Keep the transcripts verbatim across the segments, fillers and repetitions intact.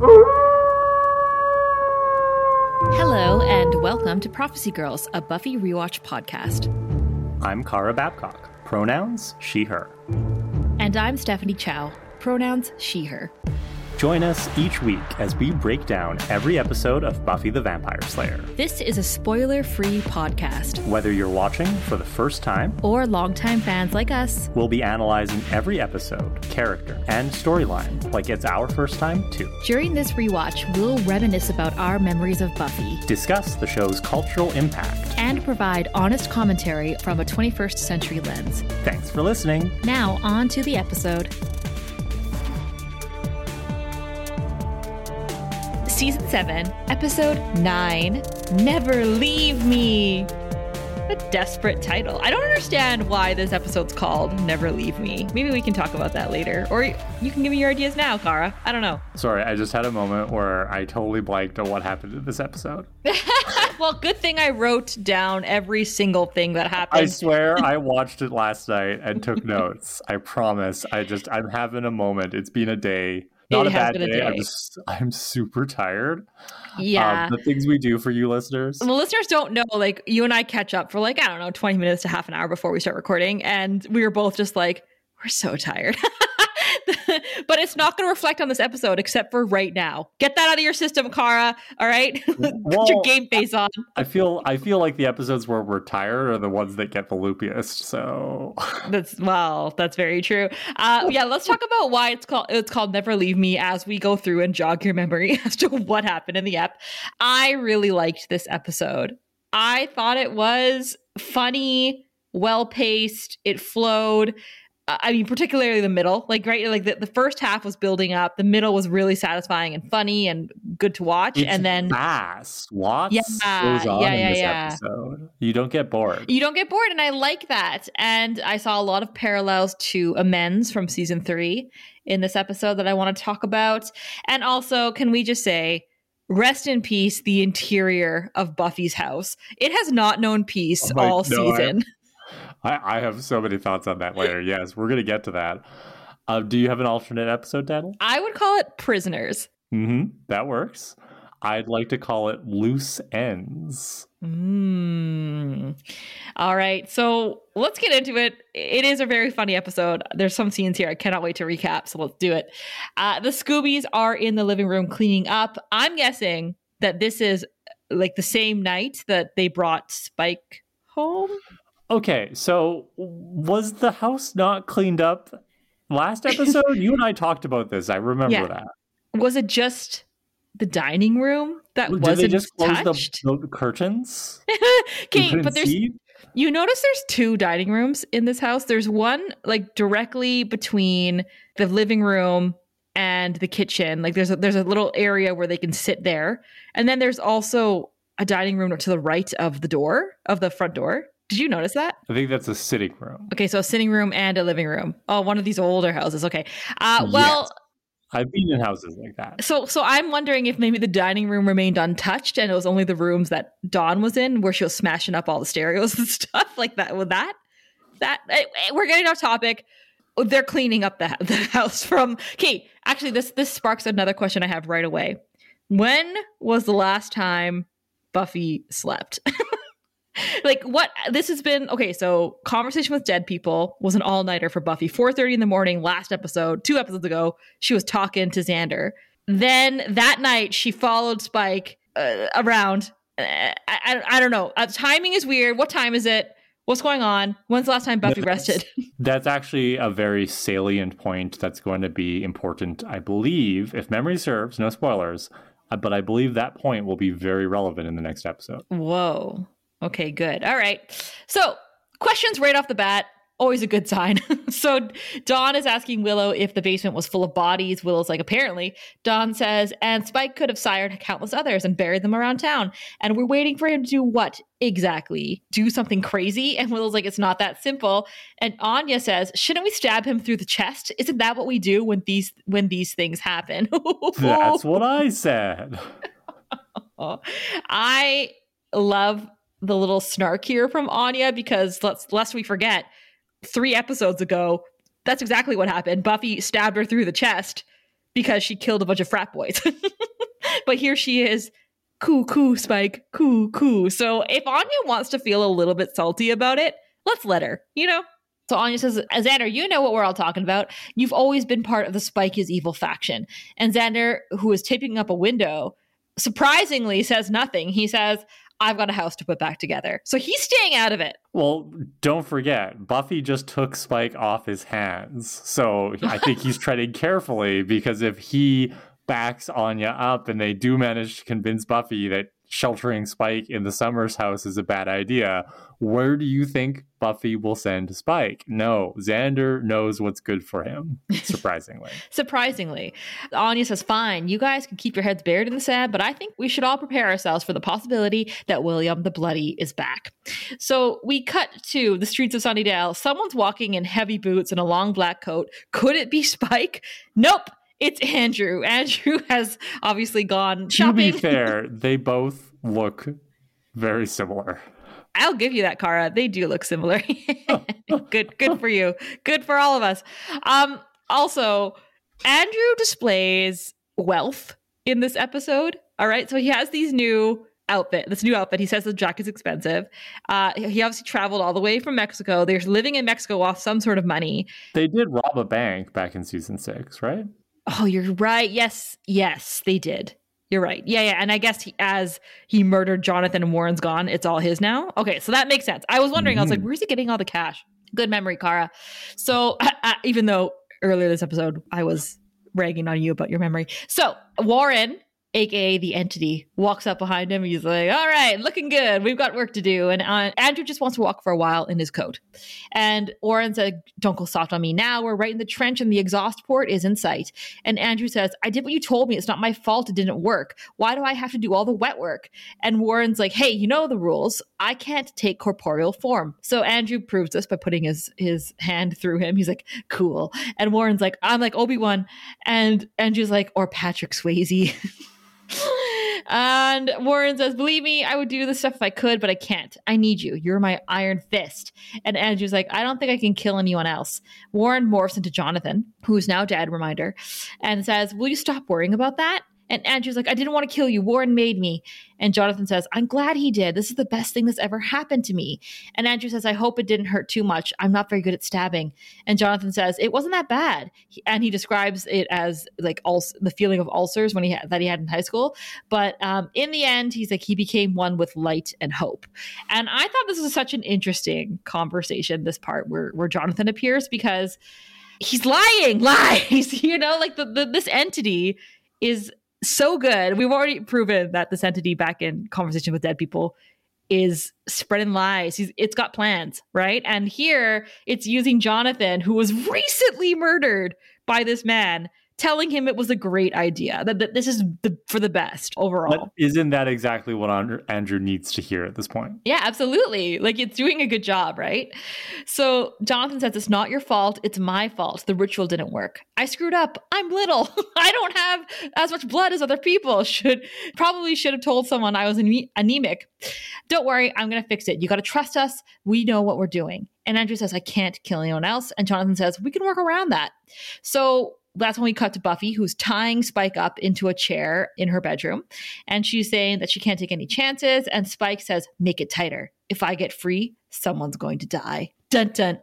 Hello, and welcome to Prophecy Girls, a Buffy rewatch podcast. I'm Kara Babcock. Pronouns, she, her. And I'm Stephanie Chow. Pronouns, she, her. Join us each week as we break down every episode of Buffy the Vampire Slayer. This is a spoiler-free podcast. Whether you're watching for the first time or longtime fans like us, we'll be analyzing every episode, character, and storyline like it's our first time too. During this rewatch, we'll reminisce about our memories of Buffy, discuss the show's cultural impact, and provide honest commentary from a twenty-first century lens. Thanks for listening. Now, on to the episode. Season seven, Episode nine, Never Leave Me. A desperate title. I don't understand why this episode's called Never Leave Me. Maybe we can talk about that later. Or you can give me your ideas now, Kara. I don't know. Sorry, I just had a moment where I totally blanked on what happened in this episode. Well, good thing I wrote down every single thing that happened. I swear I watched it last night and took notes. I promise. I just, I'm having a moment. It's been a day. Not it a bad day. day. I'm just, I'm super tired. Yeah. Um, the things we do for you listeners. The listeners don't know, like, you and I catch up for like, I don't know, twenty minutes to half an hour before we start recording. And we were both just like, we're so tired. But it's not going to reflect on this episode except for right now. Get that out of your system, Kara. All right? Well, Put your game face on. I feel I feel like the episodes where we're tired are the ones that get the loopiest. So that's well, that's very true. Uh, yeah, let's talk about why it's called it's called Never Leave Me as we go through and jog your memory as to what happened in the ep. I really liked this episode. I thought it was funny, well-paced, it flowed. I mean, particularly the middle, like, right, like the, the first half was building up. The middle was really satisfying and funny and good to watch. It's and then fast. Lots yeah, goes on yeah, in yeah, this yeah. episode. You don't get bored. You don't get bored. And I like that. And I saw a lot of parallels to Amends from season three in this episode that I want to talk about. And also, can we just say, rest in peace, the interior of Buffy's house. It has not known peace Oh my, all no, season. I, I have so many thoughts on that later. Yes, we're going to get to that. Uh, do you have an alternate episode title? I would call it Prisoners. Mm-hmm. That works. I'd like to call it Loose Ends. Mm. All right. So let's get into it. It is a very funny episode. There's some scenes here I cannot wait to recap. So let's do it. Uh, the Scoobies are in the living room cleaning up. I'm guessing that this is like the same night that they brought Spike home. Okay, so was the house not cleaned up last episode? You and I talked about this. I remember Yeah. that. Was it just the dining room that Did wasn't they just close the, touched? the curtains? Okay, You but there's see? you notice there's two dining rooms in this house. There's one like directly between the living room and the kitchen. Like there's a, there's a little area where they can sit there, and then there's also a dining room to the right of the door of the front door. Did you notice that? I think that's a sitting room. Okay, so a sitting room and a living room. Oh, one of these older houses. Okay. Uh, well, Yes. I've been in houses like that. so so I'm wondering if maybe the dining room remained untouched and it was only the rooms that Dawn was in where she was smashing up all the stereos and stuff like that. With that, that eh, eh, we're getting off topic. They're cleaning up the, the house from. Okay, actually, this this sparks another question I have right away. When was the last time Buffy slept? Like what this has been. Okay, so Conversation with Dead People was an all-nighter for Buffy. four thirty in the morning last episode, two episodes ago, she was talking to Xander. Then that night she followed Spike uh, around. uh, I, I, I don't know, uh, timing is weird. What time is it? What's going on? When's the last time Buffy That's- rested? That's actually a very salient point that's going to be important, I believe, if memory serves, no spoilers, uh, but I believe that point will be very relevant in the next episode. Whoa. Okay, good. All right. So questions right off the bat, always a good sign. So Dawn is asking Willow if the basement was full of bodies. Willow's like, apparently. Dawn says, and Spike could have sired countless others and buried them around town. And we're waiting for him to do what exactly? Do something crazy? And Willow's like, it's not that simple. And Anya says, shouldn't we stab him through the chest? Isn't that what we do when these when these things happen? That's what I said. I love the little snark here from Anya because let's lest we forget, three episodes ago, that's exactly what happened. Buffy stabbed her through the chest. because she killed a bunch of frat boys. But here she is, cool, cool, Spike, cool, cool. So if Anya wants to feel a little bit salty about it, let's let her, you know? So Anya says, Xander, you know what we're all talking about. You've always been part of the Spike is evil faction. And Xander, who is taping up a window, surprisingly says nothing. He says, I've got a house to put back together. So he's staying out of it. Well, don't forget, Buffy just took Spike off his hands. So I think he's treading carefully, because if he backs Anya up and they do manage to convince Buffy that sheltering Spike in the Summers house is a bad idea, where do you think Buffy will send Spike? No, Xander knows what's good for him, surprisingly. Surprisingly. Anya says, fine, you guys can keep your heads buried in the sand, but I think we should all prepare ourselves for the possibility that William the Bloody is back. So we cut to the streets of Sunnydale. Someone's walking in heavy boots and a long black coat. Could it be Spike? Nope. It's Andrew. Andrew has obviously gone shopping. To be fair, they both look very similar. I'll give you that, Kara. They do look similar. Good, good for you. Good for all of us. Um, also, Andrew displays wealth in this episode. All right. So he has these new outfit, this new outfit. He says the jacket's expensive. Uh, he obviously traveled all the way from Mexico. They're living in Mexico off some sort of money. They did rob a bank back in season six, right? Oh, you're right. Yes. Yes, they did. You're right. Yeah, yeah. And I guess he, as he murdered Jonathan and Warren's gone, it's all his now. Okay, so that makes sense. I was wondering, mm-hmm. I was like, where's he getting all the cash? Good memory, Kara. So uh, even though earlier this episode, I was ragging on you about your memory. So Warren, a k a the entity, walks up behind him. He's like, all right, looking good. We've got work to do. And uh, Andrew just wants to walk for a while in his coat. And Warren said, don't go soft on me now. We're right in the trench and the exhaust port is in sight. And Andrew says, I did what you told me. It's not my fault it didn't work. Why do I have to do all the wet work? And Warren's like, hey, you know the rules. I can't take corporeal form. So Andrew proves this by putting his, his hand through him. He's like, cool. And Warren's like, I'm like Obi-Wan. And Andrew's like, or Patrick Swayze. And Warren says, believe me, I would do this stuff if I could, but I can't. I need you. You're my iron fist. And Andrew's like, I don't think I can kill anyone else. Warren morphs into Jonathan, who's now dead, reminder, and says, will you stop worrying about that? And Andrew's like, I didn't want to kill you. Warren made me. And Jonathan says, I'm glad he did. This is the best thing that's ever happened to me. And Andrew says, I hope it didn't hurt too much. I'm not very good at stabbing. And Jonathan says, it wasn't that bad. He, and he describes it as like ul- the feeling of ulcers when he had, that he had in high school. But um, in the end, he's like, he became one with light and hope. And I thought this was such an interesting conversation, this part where, where Jonathan appears, because he's lying, lies, you know, like the, the this entity is so good. We've already proven that this entity back in Conversation with Dead People is spreading lies. He's, it's got plans, right? And here it's using Jonathan, who was recently murdered by this man, telling him it was a great idea, that, that this is the, for the best overall. But isn't that exactly what Andrew needs to hear at this point? Yeah, absolutely. Like, it's doing a good job, right? So Jonathan says, it's not your fault. It's my fault. The ritual didn't work. I screwed up. I'm little. I don't have as much blood as other people. Should probably should have told someone I was ane- anemic. Don't worry. I'm going to fix it. You got to trust us. We know what we're doing. And Andrew says, I can't kill anyone else. And Jonathan says, we can work around that. So that's when we cut to Buffy, who's tying Spike up into a chair in her bedroom. And she's saying that she can't take any chances. And Spike says, make it tighter. If I get free, someone's going to die. Dun, dun,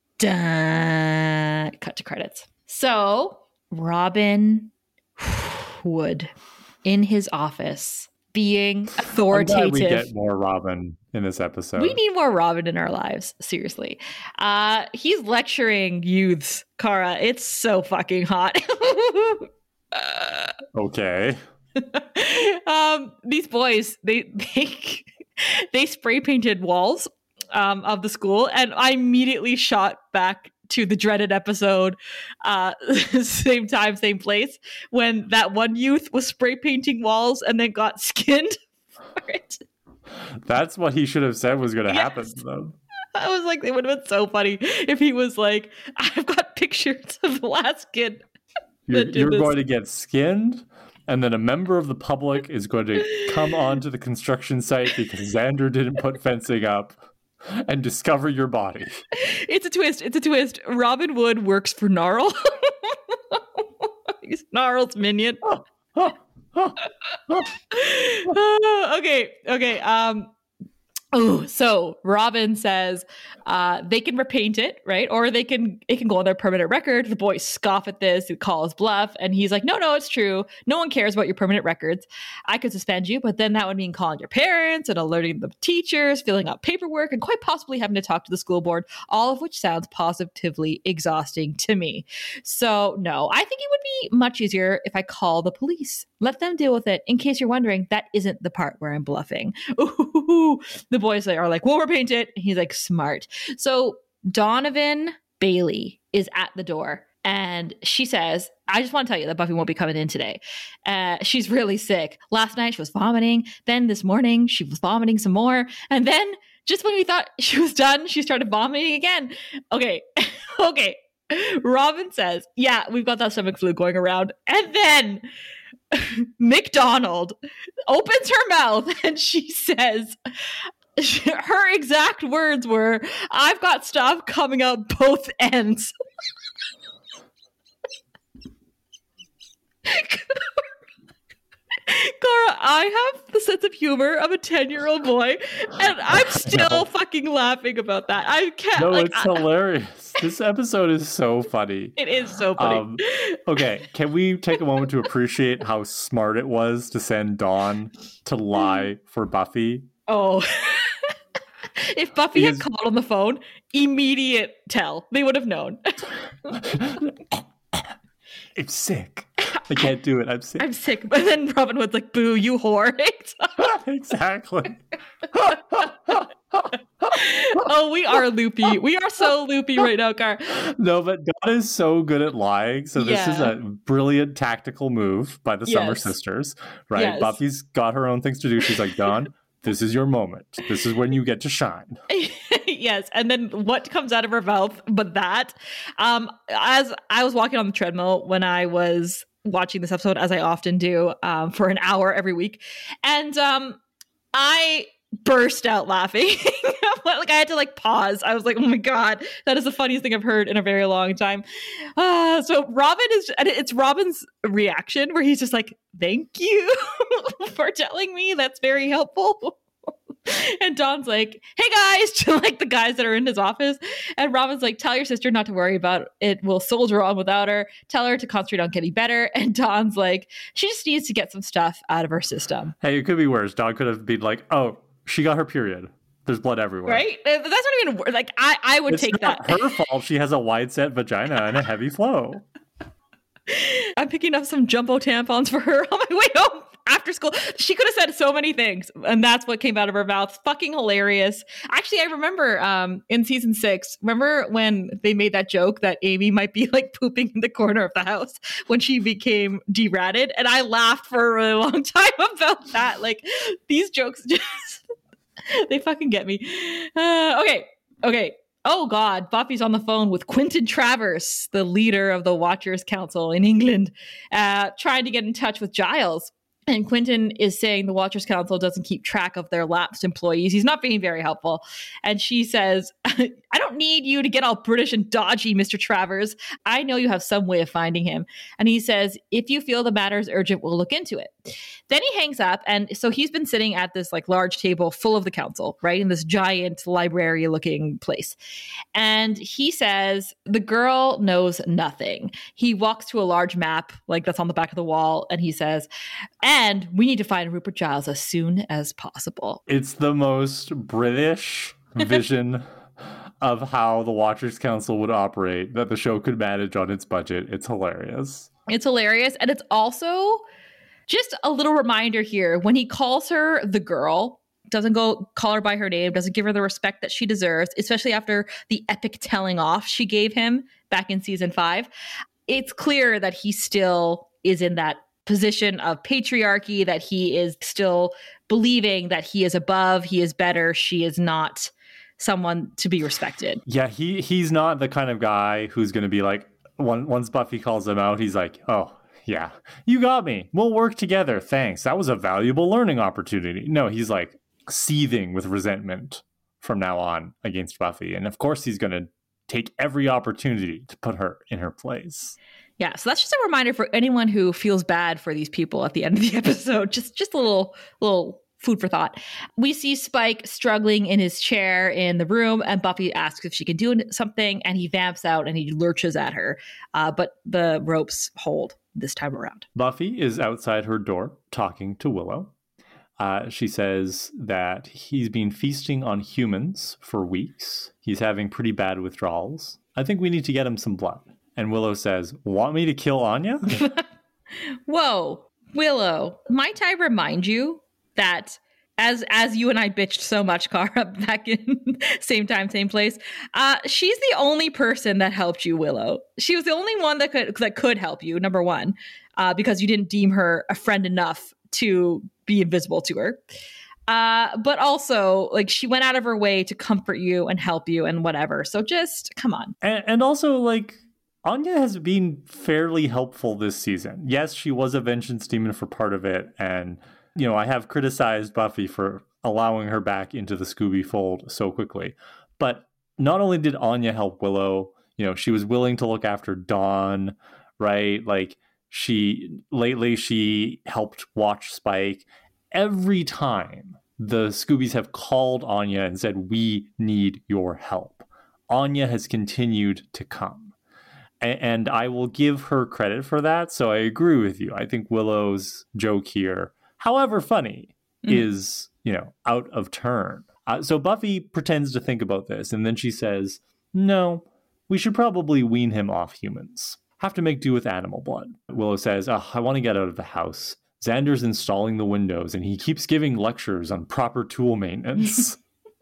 dun. Cut to credits. So Robin Wood in his office being authoritative. I'm glad we get more Robin in this episode. We need more Robin in our lives. Seriously. Uh, he's lecturing youths, Kara. It's so fucking hot. uh, okay. um, these boys, they they, they spray painted walls um, of the school, and I immediately shot back to the dreaded episode, uh, same time, same place, when that one youth was spray painting walls and then got skinned for it. That's what he should have said was going to yes. happen to them. I was like, it would have been so funny if he was like, I've got pictures of the last kid. You're, you're going to get skinned, and then a member of the public is going to come onto the construction site because Xander didn't put fencing up and discover your body. It's a twist. It's a twist. Robin Wood works for Gnarl. He snarls, minion. okay, okay. Um, oh, so Robin says uh, they can repaint it, right? Or they can it can go on their permanent record. The boys scoff at this, and call his bluff, and he's like, "No, no, it's true. No one cares about your permanent records. I could suspend you, but then that would mean calling your parents and alerting the teachers, filling out paperwork, and quite possibly having to talk to the school board. All of which sounds positively exhausting to me. So, no, I think it would be much easier if I call the police. Let them deal with it. In case you're wondering, that isn't the part where I'm bluffing." Ooh, the boys are like, "We'll repaint it." He's like, "Smart." So Donovan Bailey is at the door, and she says, "I just want to tell you that Buffy won't be coming in today. Uh, she's really sick. Last night she was vomiting. Then this morning she was vomiting some more. And then just when we thought she was done, she started vomiting again." Okay. okay. Robin says, "Yeah, we've got that stomach flu going around." And then McDonald opens her mouth and she says, her exact words were, "I've got stuff coming out both ends." Cara, I have the sense of humor of a ten-year-old boy, and I'm still fucking laughing about that. I can't. No, like, it's I, hilarious. This episode is so funny. It is so funny. Um, okay, can we take a moment to appreciate how smart it was to send Dawn to lie for Buffy? Oh. If Buffy Because... had called on the phone, immediate tell. They would have known. I'm sick. I can't do it. I'm sick. I'm sick. But then Robin Hood's like, "Boo, you whore." Exactly. Oh, we are loopy. We are so loopy right now, Car. No, but Dawn is so good at lying. So this Yeah. is a brilliant tactical move by the Yes. Summer Sisters, right? Yes. Buffy's got her own things to do. She's like, "Dawn, this is your moment. This is when you get to shine." Yes, and then what comes out of her mouth but that? Um, as I was walking on the treadmill when I was watching this episode, as I often do, um, for an hour every week, and um, I burst out laughing. Like I had to like pause. I was like, "Oh my god, that is the funniest thing I've heard in a very long time." Uh, so Robin is, and it's Robin's reaction where he's just like, "Thank you for telling me. That's very helpful." And Dawn's like, "Hey guys," to like the guys that are in his office. And Robin's like, "Tell your sister not to worry about it. We'll soldier on without her. Tell her to concentrate on getting better." And Dawn's like, "She just needs to get some stuff out of her system." Hey, it could be worse. Dawn could have been like, "Oh, she got her period. There's blood everywhere." Right? That's not even like I, I would it's take not that. Her fault. She has a wide set vagina and a heavy flow. I'm picking up some jumbo tampons for her on my way home after school. She could have said so many things, and that's what came out of her mouth. Fucking hilarious. Actually, I remember um, in season six, remember when they made that joke that Amy might be like pooping in the corner of the house when she became deratted? And I laughed for a really long time about that. Like, these jokes just, they fucking get me. Uh, okay, okay. Oh God, Buffy's on the phone with Quentin Travers, the leader of the Watchers Council in England, uh, trying to get in touch with Giles. And Quentin is saying the Watchers Council doesn't keep track of their lapsed employees. He's not being very helpful. And she says, "I don't need you to get all British and dodgy, Mister Travers. I know you have some way of finding him." And he says, "If you feel the matter is urgent, we'll look into it." Then he hangs up. And so he's been sitting at this like large table full of the council, right? In this giant library looking place. And he says, the girl knows nothing. He walks to a large map, like that's on the back of the wall. And he says, "And we need to find Rupert Giles as soon as possible." It's the most British vision of how the Watchers Council would operate that the show could manage on its budget. It's hilarious. It's hilarious. And it's also just a little reminder here. When he calls her the girl, doesn't go call her by her name, doesn't give her the respect that she deserves, especially after the epic telling off she gave him back in season five. It's clear that he still is in that position of patriarchy, that he is still believing that he is above, he is better, she is not someone to be respected. Yeah, he he's not the kind of guy who's going to be like, one, once Buffy calls him out, he's like, "Oh, yeah, you got me. We'll work together. Thanks. That was a valuable learning opportunity." No, he's like seething with resentment from now on against Buffy. And of course, he's going to take every opportunity to put her in her place. Yeah, so that's just a reminder for anyone who feels bad for these people at the end of the episode. Just just a little little food for thought. We see Spike struggling in his chair in the room, and Buffy asks if she can do something, and he vamps out and he lurches at her. Uh, but the ropes hold this time around. Buffy is outside her door talking to Willow. Uh, she says that he's been feasting on humans for weeks. He's having pretty bad withdrawals. I think we need to get him some blood. And Willow says, want me to kill Anya? Whoa, Willow, might I remind you that as as you and I bitched so much, Cara, back in same time, same place, uh, she's the only person that helped you, Willow. She was the only one that could that could help you, number one, uh, because you didn't deem her a friend enough to be invisible to her. Uh, but also, like, she went out of her way to comfort you and help you and whatever. So just, come on. And, and also, like, Anya has been fairly helpful this season. Yes, she was a vengeance demon for part of it. And, you know, I have criticized Buffy for allowing her back into the Scooby fold so quickly. But not only did Anya help Willow, you know, she was willing to look after Dawn, right? Like, she, lately, she helped watch Spike. Every time the Scoobies have called Anya and said, we need your help, Anya has continued to come. A- and I will give her credit for that. So I agree with you. I think Willow's joke here, however funny, mm. is, you know, out of turn. Uh, so Buffy pretends to think about this. And then she says, no, we should probably wean him off humans. Have to make do with animal blood. Willow says, oh, I want to get out of the house. Xander's installing the windows, and he keeps giving lectures on proper tool maintenance.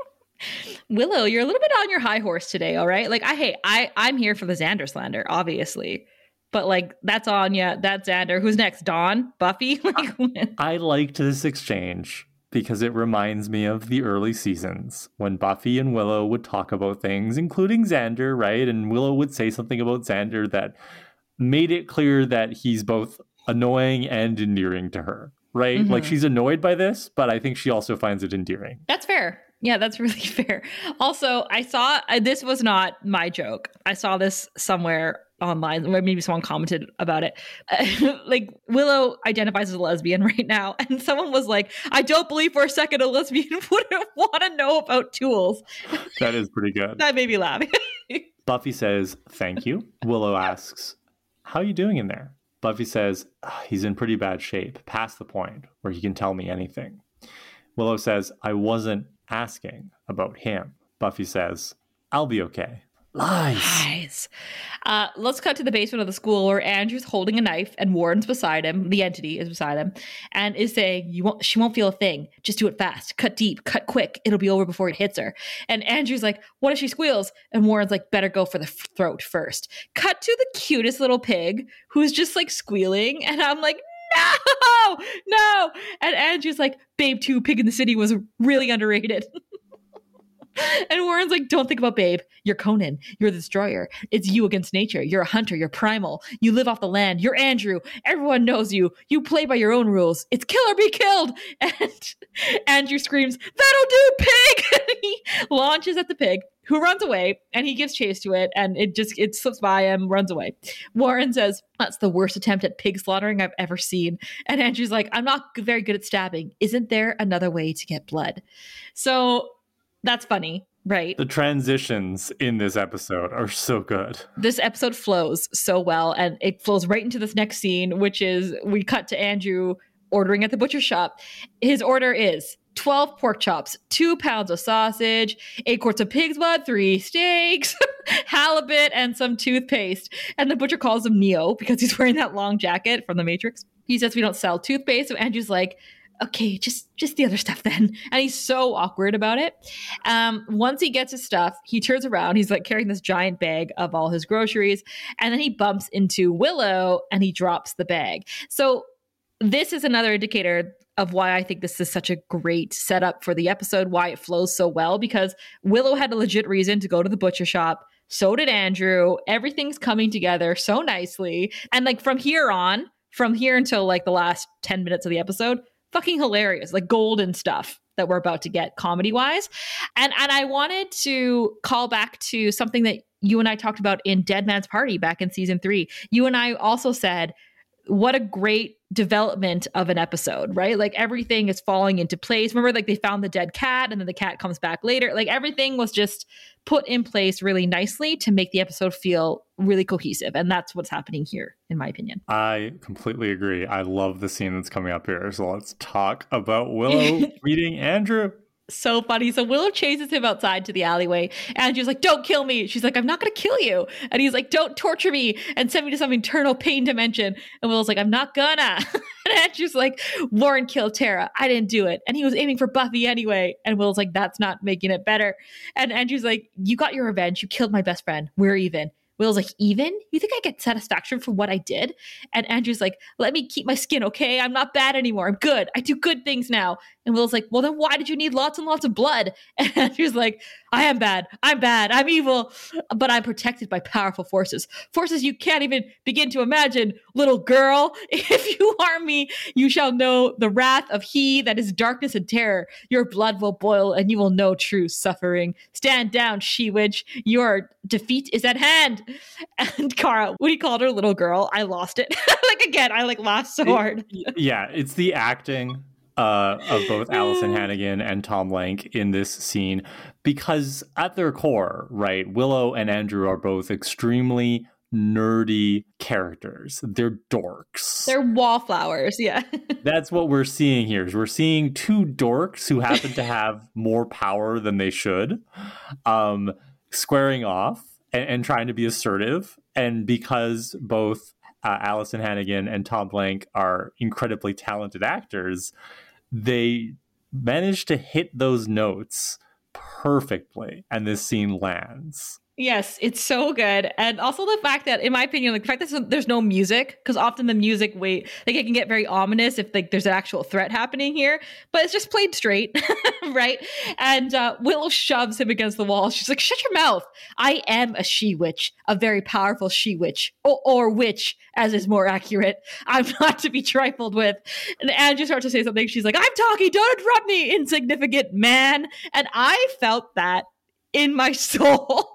Willow, you're a little bit on your high horse today, all right? Like, I hey, I I'm here for the Xander slander, obviously, but like that's Anya, that's Xander. Who's next? Dawn, Buffy. Like, I liked this exchange because it reminds me of the early seasons when Buffy and Willow would talk about things, including Xander, right? And Willow would say something about Xander that made it clear that he's both annoying and endearing to her, right? Mm-hmm. Like, she's annoyed by this, but I think she also finds it endearing. That's fair. Yeah, that's really fair. Also, I saw, uh, this was not my joke. I saw this somewhere online, or maybe someone commented about it. Uh, like, Willow identifies as a lesbian right now, and someone was like, I don't believe for a second a lesbian wouldn't want to know about tools. That is pretty good. That made me laugh. Buffy says, thank you. Willow asks, how are you doing in there? Buffy says, oh, he's in pretty bad shape, past the point where he can tell me anything. Willow says, I wasn't asking about him. Buffy says, I'll be okay. Lies. Lies. Uh, let's cut to the basement of the school where Andrew's holding a knife and Warren's beside him. The entity is beside him and is saying, "You won't. She won't feel a thing. Just do it fast. Cut deep. Cut quick. It'll be over before it hits her." And Andrew's like, "What if she squeals?" And Warren's like, "Better go for the f- throat first." Cut to the cutest little pig who's just like squealing, and I'm like, "No, no!" And Andrew's like, "Babe two, Pig in the City was really underrated." And Warren's like, don't think about Babe. You're Conan. You're the destroyer. It's you against nature. You're a hunter. You're primal. You live off the land. You're Andrew. Everyone knows you. You play by your own rules. It's kill or be killed. And Andrew screams, that'll do, pig! And he launches at the pig, who runs away, and he gives chase to it, and it just it slips by him, runs away. Warren says, that's the worst attempt at pig slaughtering I've ever seen. And Andrew's like, I'm not very good at stabbing. Isn't there another way to get blood? So that's funny, right? The transitions in this episode are so good. This episode flows so well, and it flows right into this next scene, which is we cut to Andrew ordering at the butcher shop. His order is twelve pork chops, two pounds of sausage, eight quarts of pig's blood, three steaks, halibut, and some toothpaste. And the butcher calls him Neo because he's wearing that long jacket from The Matrix. He says we don't sell toothpaste, so Andrew's like, okay, just just the other stuff then. And he's so awkward about it. Um, once he gets his stuff, he turns around. He's like carrying this giant bag of all his groceries. And then he bumps into Willow and he drops the bag. So this is another indicator of why I think this is such a great setup for the episode, why it flows so well, because Willow had a legit reason to go to the butcher shop. So did Andrew. Everything's coming together so nicely. And like from here on, from here until like the last ten minutes of the episode, fucking hilarious, like golden stuff that we're about to get comedy wise. And and I wanted to call back to something that you and I talked about in Dead Man's Party back in season three. You and I also said, what a great development of an episode, right? Like everything is falling into place. Remember, like they found the dead cat and then the cat comes back later. Like everything was just put in place really nicely to make the episode feel really cohesive. And that's what's happening here, in my opinion. I completely agree. I love the scene that's coming up here. So let's talk about Willow meeting Andrew. So funny. So Willow chases him outside to the alleyway. Andrew's like, don't kill me. She's like, I'm not going to kill you. And he's like, don't torture me and send me to some eternal pain dimension. And Willow's like, I'm not gonna. And Andrew's like, Lauren killed Tara. I didn't do it. And he was aiming for Buffy anyway. And Willow's like, that's not making it better. And Andrew's like, you got your revenge. You killed my best friend. We're even. Will's like, even? You think I get satisfaction for what I did? And Andrew's like, let me keep my skin, okay? I'm not bad anymore. I'm good. I do good things now. And Will's like, well, then why did you need lots and lots of blood? And Andrew's like, I am bad. I'm bad. I'm evil. But I'm protected by powerful forces. Forces you can't even begin to imagine. Little girl, if you harm me, you shall know the wrath of he that is darkness and terror. Your blood will boil and you will know true suffering. Stand down, she-witch. Your defeat is at hand. And Kara, when he called her little girl, I lost it. Like, again, I like laughed so hard. Yeah, it's the acting uh, of both Alyson Hannigan and Tom Lenk in this scene, because at their core, right, Willow and Andrew are both extremely nerdy characters. They're dorks. They're wallflowers, yeah. That's what we're seeing here. Is we're seeing two dorks who happen to have more power than they should, um, squaring off and, and trying to be assertive. And because both uh, Alyson Hannigan and Tom Lenk are incredibly talented actors, they managed to hit those notes perfectly, and this scene lands. Yes, it's so good. And also the fact that, in my opinion, like the fact that there's no music, because often the music, wait, like it can get very ominous if like there's an actual threat happening here, but it's just played straight, right? And uh, Willow shoves him against the wall. She's like, shut your mouth. I am a she-witch, a very powerful she-witch, or, or witch, as is more accurate. I'm not to be trifled with. And Andrew starts to say something. She's like, I'm talking, don't interrupt me, insignificant man. And I felt that in my soul.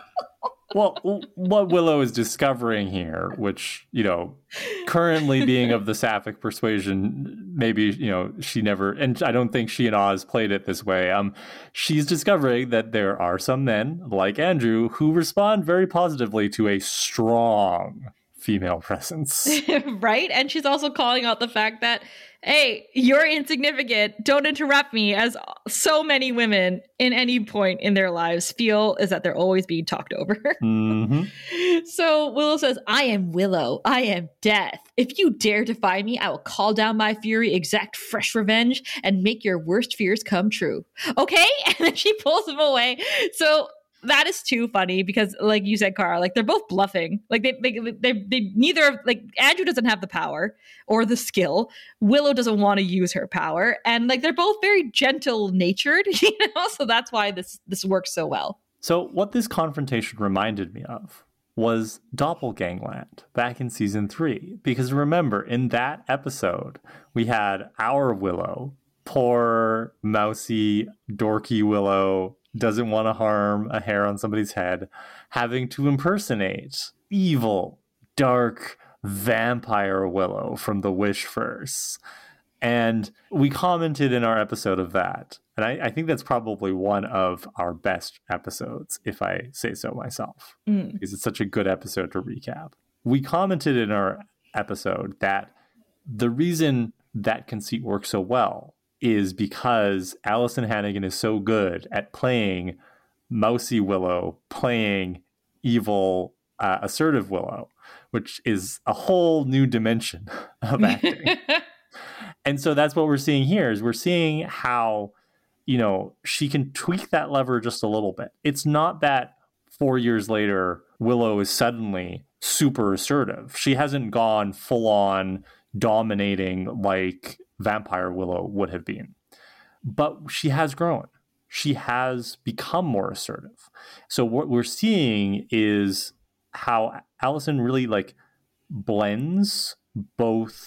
Well, what Willow is discovering here, which, you know, currently being of the sapphic persuasion, maybe, you know, she never, and I don't think she and Oz played it this way. Um, she's discovering that there are some men, like Andrew, who respond very positively to a strong female presence. Right? And she's also calling out the fact that, hey, you're insignificant. Don't interrupt me, as so many women in any point in their lives feel is that they're always being talked over. Mm-hmm. So Willow says, I am Willow. I am death. If you dare defy me, I will call down my fury, exact fresh revenge, and make your worst fears come true. Okay? And then she pulls him away. So that is too funny because, like you said, Cara, like they're both bluffing. Like they, they, they, they neither of like Andrew doesn't have the power or the skill. Willow doesn't want to use her power, and like they're both very gentle natured, you know. So that's why this this works so well. So what this confrontation reminded me of was Doppelgangland back in season three, because remember in that episode we had our Willow, poor mousy dorky Willow, doesn't want to harm a hair on somebody's head, having to impersonate evil, dark, vampire Willow from the Wishverse. And we commented in our episode of that. And I, I think that's probably one of our best episodes, if I say so myself, mm. because it's such a good episode to recap. We commented in our episode that the reason that conceit works so well is because Alyson Hannigan is so good at playing mousy Willow, playing evil, uh, assertive Willow, which is a whole new dimension of acting. And so that's what we're seeing here, is we're seeing how, you know, she can tweak that lever just a little bit. It's not that four years later, Willow is suddenly super assertive. She hasn't gone full on dominating like Vampire Willow would have been, but she has grown. She has become more assertive. So what we're seeing is how Alyson really like blends both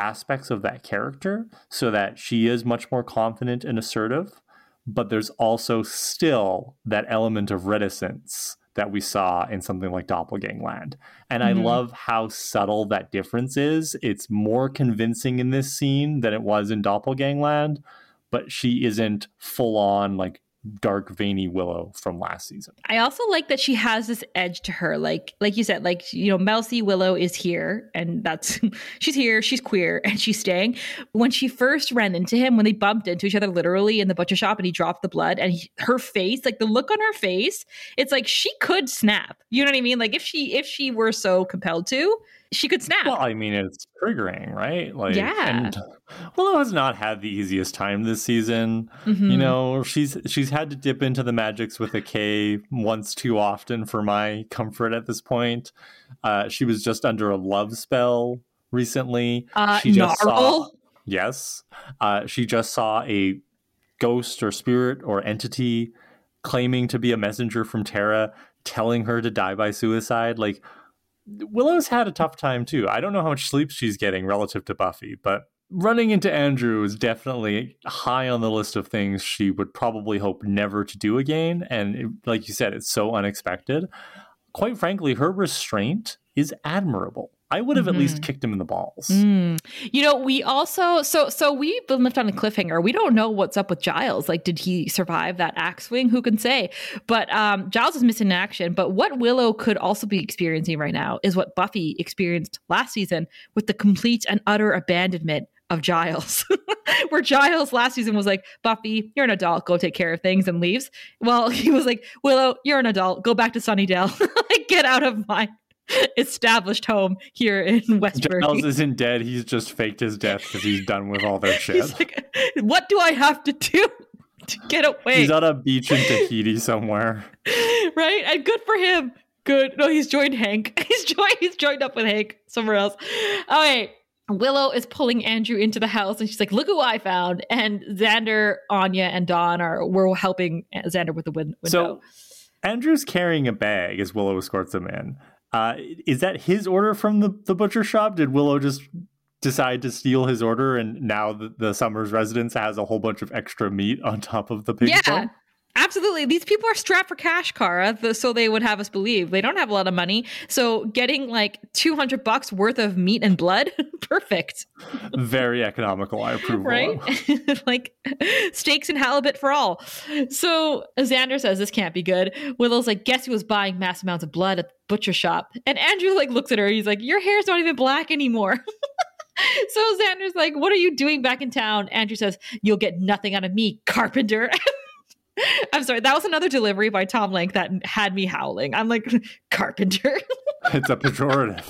aspects of that character so that she is much more confident and assertive, but there's also still that element of reticence that we saw in something like Doppelgangland. And mm-hmm. I love how subtle that difference is. It's more convincing in this scene than it was in Doppelgangland, but she isn't full on like dark veiny Willow from last season. I also like that she has this edge to her. Like, like you said, like, you know, Mel C Willow is here and that's, she's here, she's queer and she's staying. When she first ran into him, when they bumped into each other literally in the butcher shop and he dropped the blood and he, her face, like the look on her face, it's like she could snap. You know what I mean? Like if she, if she were so compelled to, she could snap. Well, I mean, it's triggering, right? Like, yeah. And Willow has not had the easiest time this season. Mm-hmm. You know, she's she's had to dip into the magics with a K once too often for my comfort at this point. Uh, she was just under a love spell recently. Uh, she just Gnarl? saw, yes, uh, she just saw a ghost or spirit or entity claiming to be a messenger from Terra, telling her to die by suicide. Like, Willow's had a tough time too. I don't know how much sleep she's getting relative to Buffy, but running into Andrew is definitely high on the list of things she would probably hope never to do again. And it, like you said, it's so unexpected. Quite frankly, her restraint is admirable. I would have mm-hmm. at least kicked him in the balls. Mm. You know, we also, so so we've been left on a cliffhanger. We don't know what's up with Giles. Like, did he survive that axe swing? Who can say? But um, Giles is missing in action. But what Willow could also be experiencing right now is what Buffy experienced last season with the complete and utter abandonment of Giles. Where Giles last season was like, Buffy, you're an adult, go take care of things, and leaves. Well, he was like, Willow, you're an adult, go back to Sunnydale. Like, get out of my established home here in Westbury. Giles isn't dead. He's just faked his death because he's done with all their shit. Like, what do I have to do to get away? He's on a beach in Tahiti somewhere. Right? And good for him. Good. No, he's joined Hank. He's joined, he's joined up with Hank somewhere else. Okay. Willow is pulling Andrew into the house and she's like, look who I found. And Xander, Anya, and Dawn are were helping Xander with the win- window. So Andrew's carrying a bag as Willow escorts him in. Uh, is that his order from the, the butcher shop? Did Willow just decide to steal his order and now the, the Summers residence has a whole bunch of extra meat on top of the pig yeah. bone? Absolutely. These people are strapped for cash, Kara, the, so they would have us believe. They don't have a lot of money. So getting like two hundred bucks worth of meat and blood, perfect. Very economical. I approve. Right? Like steaks and halibut for all. So Xander says this can't be good. Willow's like, guess who was buying mass amounts of blood at the butcher shop? And Andrew like looks at her. He's like, your hair's not even black anymore. So Xander's like, what are you doing back in town? Andrew says, you'll get nothing out of me, carpenter. I'm sorry, that was another delivery by Tom Lenk that had me howling. I'm like, carpenter. It's a pejorative.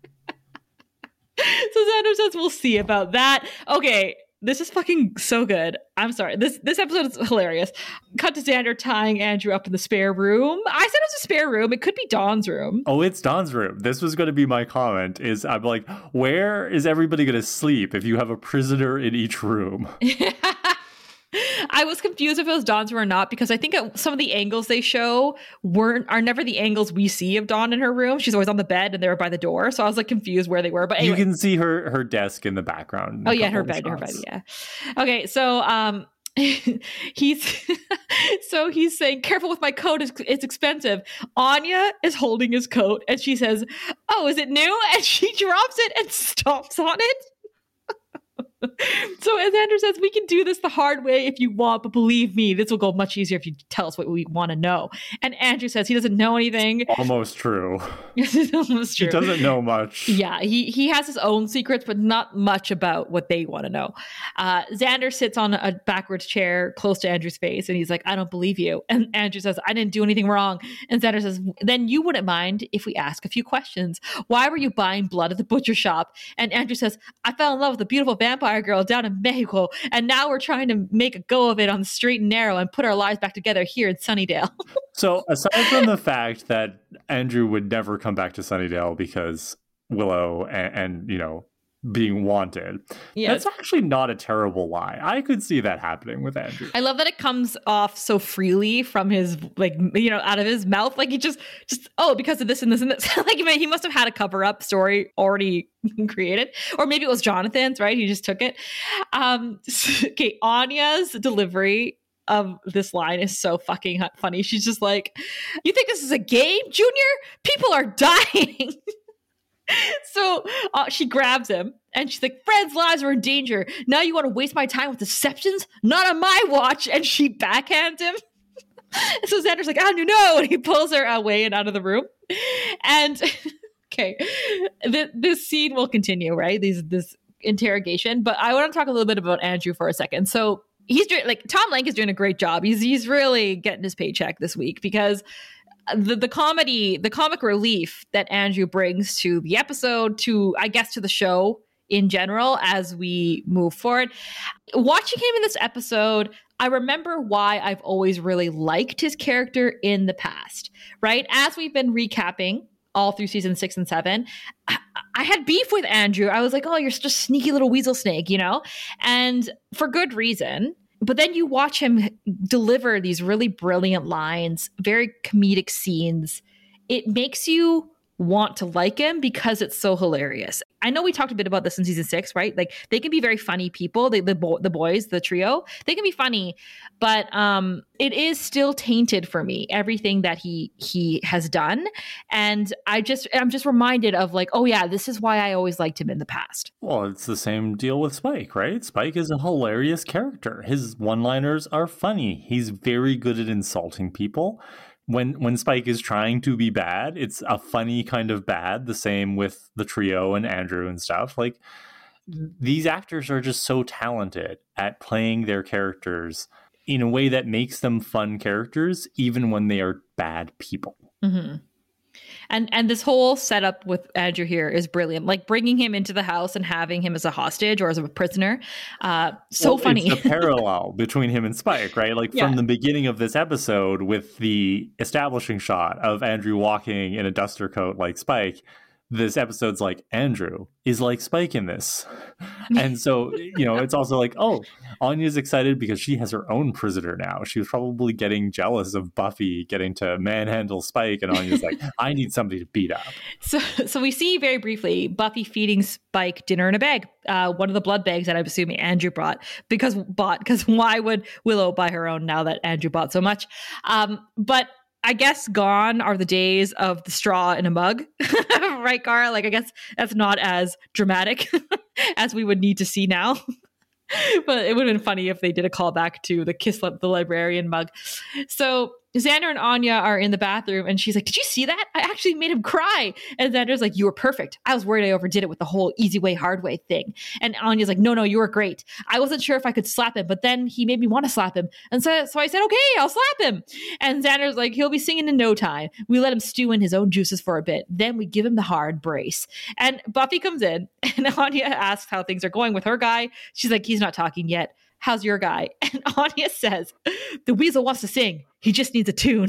So Xander says, we'll see about that. Okay, this is fucking so good. I'm sorry. This this episode is hilarious. Cut to Xander tying Andrew up in the spare room. I said it was a spare room. It could be Dawn's room. Oh, it's Dawn's room. This was going to be my comment. Is I'm like, where is everybody going to sleep if you have a prisoner in each room? I was confused if it was Dawn's room or not because I think it, some of the angles they show weren't are never the angles we see of Dawn in her room. She's always on the bed and they were by the door, so I was like confused where they were. But anyway. You can see her her desk in the background. Oh yeah, her bed, shots. her bed. Yeah. Okay, so um, he's so he's saying, "Careful with my coat; it's, it's expensive." Anya is holding his coat and she says, "Oh, is it new?" And she drops it and stomps on it. So as Andrew says, we can do this the hard way if you want, but believe me, this will go much easier if you tell us what we want to know. And Andrew says he doesn't know anything. Almost true. It's almost true. He doesn't know much. Yeah, he he has his own secrets, but not much about what they want to know. Uh, Xander sits on a backwards chair close to Andrew's face, and he's like, "I don't believe you." And Andrew says, "I didn't do anything wrong." And Xander says, "Then you wouldn't mind if we ask a few questions. Why were you buying blood at the butcher shop?" And Andrew says, "I fell in love with a beautiful vampire girl down in Mexico, and now we're trying to make a go of it on the straight and narrow and put our lives back together here in Sunnydale." So aside from the fact that Andrew would never come back to Sunnydale because Willow and, and you know, being wanted. Yeah. That's actually not a terrible lie. I could see that happening with Andrew. I love that it comes off so freely from his, like, you know, out of his mouth. Like he just, just, oh, because of this and this and this. Like, he must have had a cover up story already created. Or maybe it was Jonathan's, right? He just took it. Um, okay, Anya's delivery of this line is so fucking funny. She's just like, you think this is a game, Junior? People are dying. So uh, she grabs him and she's like, friends' lives are in danger. Now you want to waste my time with deceptions? Not on my watch. And she backhands him. So Xander's like, oh, no, no. And he pulls her away and out of the room. And okay, th- this scene will continue, right? These, this interrogation. But I want to talk a little bit about Andrew for a second. So he's doing, like, Tom Lenk is doing a great job. He's, he's really getting his paycheck this week because The, the comedy, the comic relief that Andrew brings to the episode, to, I guess, to the show in general as we move forward. Watching him in this episode, I remember why I've always really liked his character in the past, right? As we've been recapping all through season six and seven, I, I had beef with Andrew. I was like, oh, you're such a sneaky little weasel snake, you know? And for good reason. But then you watch him deliver these really brilliant lines, very comedic scenes. It makes you want to like him because it's so hilarious. I know we talked a bit about this in season six, right? Like, they can be very funny people. They, the bo- the boys, the trio, they can be funny, but um, it is still tainted for me, everything that he he has done. And I just I'm just reminded of, like, oh yeah, this is why I always liked him in the past. Well, it's the same deal with Spike, right? Spike is a hilarious character. His one-liners are funny. He's very good at insulting people. When when Spike is trying to be bad, it's a funny kind of bad. The same with the trio and Andrew and stuff. Like, these actors are just so talented at playing their characters in a way that makes them fun characters, even when they are bad people. Mm-hmm. And and this whole setup with Andrew here is brilliant. Like, bringing him into the house and having him as a hostage or as a prisoner. Uh, so well, funny. It's the parallel between him and Spike, right? Like, yeah. From the beginning of this episode, with the establishing shot of Andrew walking in a duster coat like Spike, this episode's like, Andrew is like Spike in this. And so, you know, it's also like, oh, Anya's excited because she has her own prisoner now. She was probably getting jealous of Buffy getting to manhandle Spike, and Anya's like, I need somebody to beat up. So so we see very briefly Buffy feeding Spike dinner in a bag. Uh, one of the blood bags that I'm assuming Andrew brought because bought because why would Willow buy her own now that Andrew bought so much? Um, but I guess gone are the days of the straw in a mug, right, Cara? Like, I guess that's not as dramatic as we would need to see now. But it would have been funny if they did a callback to the Kiss the Librarian mug. So Xander and Anya are in the bathroom and she's like, did you see that? I actually made him cry. And Xander's like, you were perfect. I was worried I overdid it with the whole easy way, hard way thing. And Anya's like, no, no, you were great. I wasn't sure if I could slap him, but then he made me want to slap him. And so, so I said, okay, I'll slap him. And Xander's like, he'll be singing in no time. We let him stew in his own juices for a bit. Then we give him the hard brace. And Buffy comes in and Anya asks how things are going with her guy. She's like, he's not talking yet. How's your guy? And Anya says, the weasel wants to sing. He just needs a tune.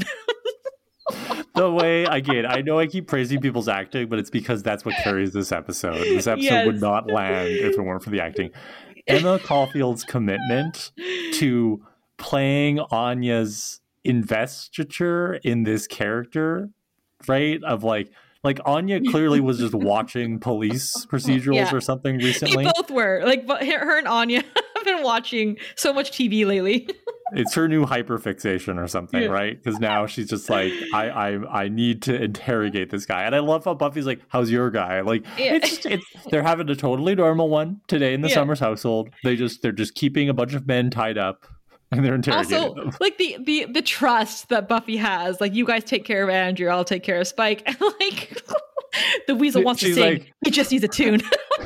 The way, again, I know I keep praising people's acting, but it's because that's what carries this episode. This episode yes. would not land if it weren't for the acting. Emma Caulfield's commitment to playing Anya's investiture in this character, right? Of like, Like, Anya clearly was just watching police procedurals yeah. or something recently. They both were. Like, her and Anya have been watching so much T V lately. It's her new hyperfixation or something, yeah. right? Because now she's just like, I, I I need to interrogate this guy. And I love how Buffy's like, how's your guy? Like, yeah. it's just, it's, they're having a totally normal one today in the yeah. Summers household. They just, they're just keeping a bunch of men tied up. And they're interrogating also, them. Like the, the the trust that Buffy has, like, you guys take care of Andrew, I'll take care of Spike. And like the weasel wants She's to sing, like, he just needs a tune.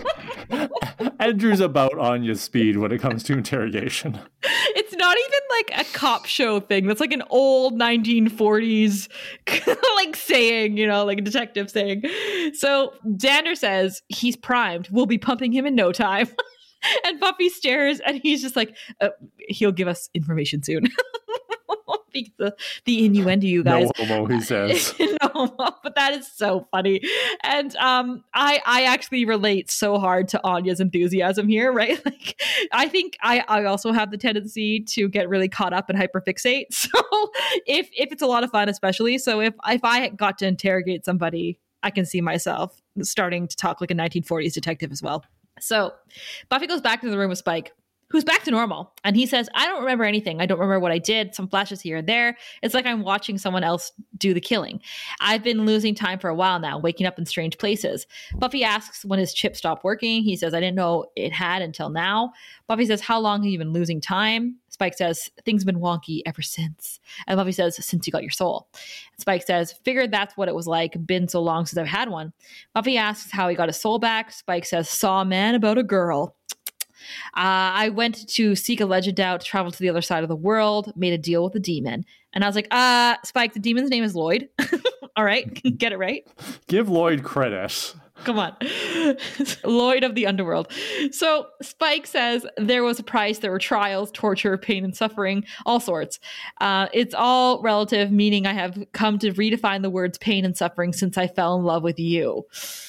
Andrew's about Anya's speed when it comes to interrogation. It's not even like a cop show thing. That's like an old nineteen forties like saying, you know, like a detective saying. So Xander says he's primed. We'll be pumping him in no time. And Buffy stares and he's just like, uh, he'll give us information soon. the, the, the innuendo, you guys. No homo, he says. No homo, but that is so funny. And um, I I actually relate so hard to Anya's enthusiasm here, right? Like, I think I, I also have the tendency to get really caught up and hyperfixate. So if if it's a lot of fun, especially, so if if I got to interrogate somebody, I can see myself starting to talk like a nineteen forties detective as well. So Buffy goes back to the room with Spike, who's back to normal. And he says, I don't remember anything. I don't remember what I did. Some flashes here and there. It's like I'm watching someone else do the killing. I've been losing time for a while now, waking up in strange places. Buffy asks when his chip stopped working. He says, I didn't know it had until now. Buffy says, how long have you been losing time? Spike says, things have been wonky ever since. And Buffy says, since you got your soul. Spike says, figured that's what it was like. Been so long since I've had one. Buffy asks how he got his soul back. Spike says, saw a man about a girl. Uh, I went to seek a legend out, travel to the other side of the world, made a deal with the demon. And I was like, uh, Spike, the demon's name is Lloyd. All right, get it right. Give Lloyd credit. Come on. Lloyd of the underworld. So Spike says there was a price, there were trials, torture, pain, and suffering, all sorts. Uh, it's all relative, meaning I have come to redefine the words pain and suffering since I fell in love with you.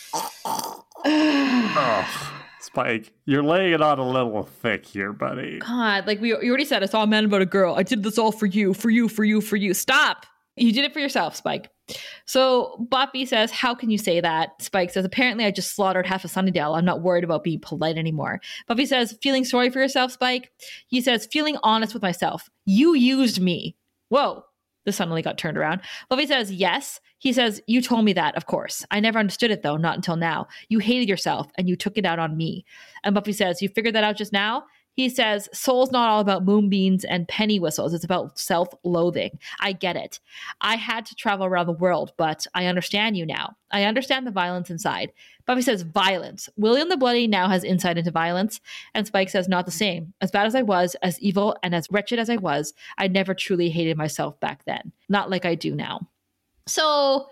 Oh. Spike, you're laying it on a little thick here, buddy. God, like we you already said, I saw a man about a girl. I did this all for you, for you, for you, for you. Stop. You did it for yourself, Spike. So Buffy says, how can you say that? Spike says, apparently I just slaughtered half of Sunnydale. I'm not worried about being polite anymore. Buffy says, feeling sorry for yourself, Spike? He says, feeling honest with myself. You used me. Whoa. This suddenly got turned around. Buffy says, yes. He says, you told me that, of course. I never understood it, though, not until now. You hated yourself, and you took it out on me. And Buffy says, you figured that out just now? He says, soul's not all about moonbeams and penny whistles. It's about self-loathing. I get it. I had to travel around the world, but I understand you now. I understand the violence inside. Buffy says, violence. William the Bloody now has insight into violence. And Spike says, not the same. As bad as I was, as evil and as wretched as I was, I never truly hated myself back then. Not like I do now. So,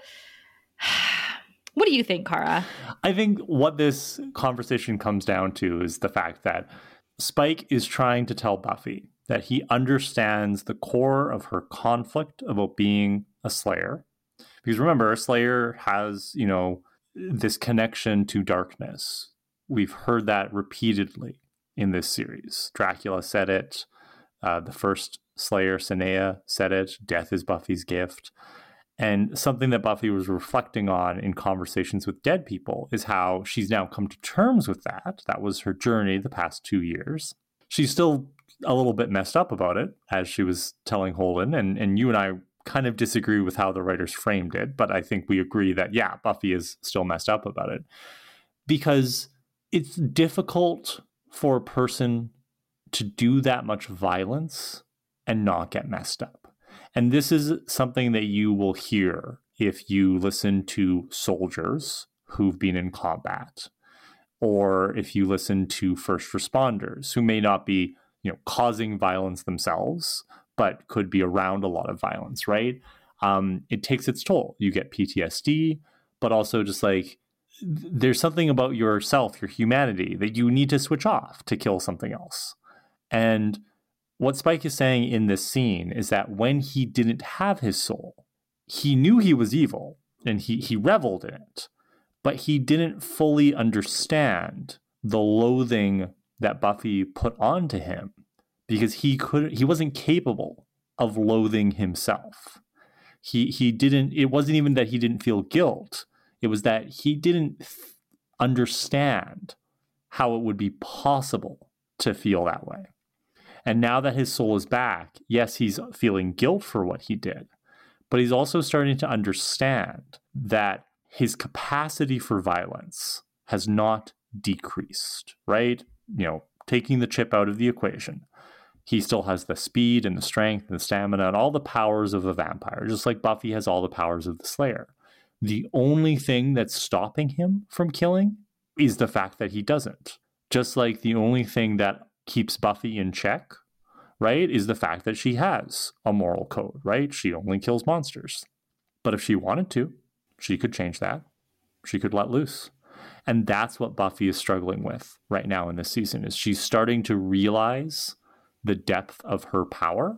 what do you think, Kara? I think what this conversation comes down to is the fact that Spike is trying to tell Buffy that he understands the core of her conflict about being a Slayer. Because remember, a Slayer has, you know, this connection to darkness. We've heard that repeatedly in this series. Dracula said it. Uh, the first Slayer, Sinea, said it. Death is Buffy's gift. And something that Buffy was reflecting on in conversations with dead people is how she's now come to terms with that. That was her journey the past two years. She's still a little bit messed up about it, as she was telling Holden. And, and you and I kind of disagree with how the writers framed it. But I think we agree that, yeah, Buffy is still messed up about it. Because it's difficult for a person to do that much violence and not get messed up. And this is something that you will hear if you listen to soldiers who've been in combat, or if you listen to first responders who may not be, you know, causing violence themselves, but could be around a lot of violence, right? Um, it takes its toll. You get P T S D, but also just like there's something about yourself, your humanity, that you need to switch off to kill something else. And what Spike is saying in this scene is that when he didn't have his soul, he knew he was evil and he, he reveled in it, but he didn't fully understand the loathing that Buffy put onto him because he could he wasn't capable of loathing himself. He he didn't, it wasn't even that he didn't feel guilt. It was that he didn't understand how it would be possible to feel that way. And now that his soul is back, yes, he's feeling guilt for what he did, but he's also starting to understand that his capacity for violence has not decreased, right? You know, taking the chip out of the equation, he still has the speed and the strength and the stamina and all the powers of a vampire, just like Buffy has all the powers of the Slayer. The only thing that's stopping him from killing is the fact that he doesn't. Just like the only thing that keeps Buffy in check, right, is the fact that she has a moral code, right? She only kills monsters. But if she wanted to, she could change that. She could let loose. And that's what Buffy is struggling with right now in this season, is she's starting to realize the depth of her power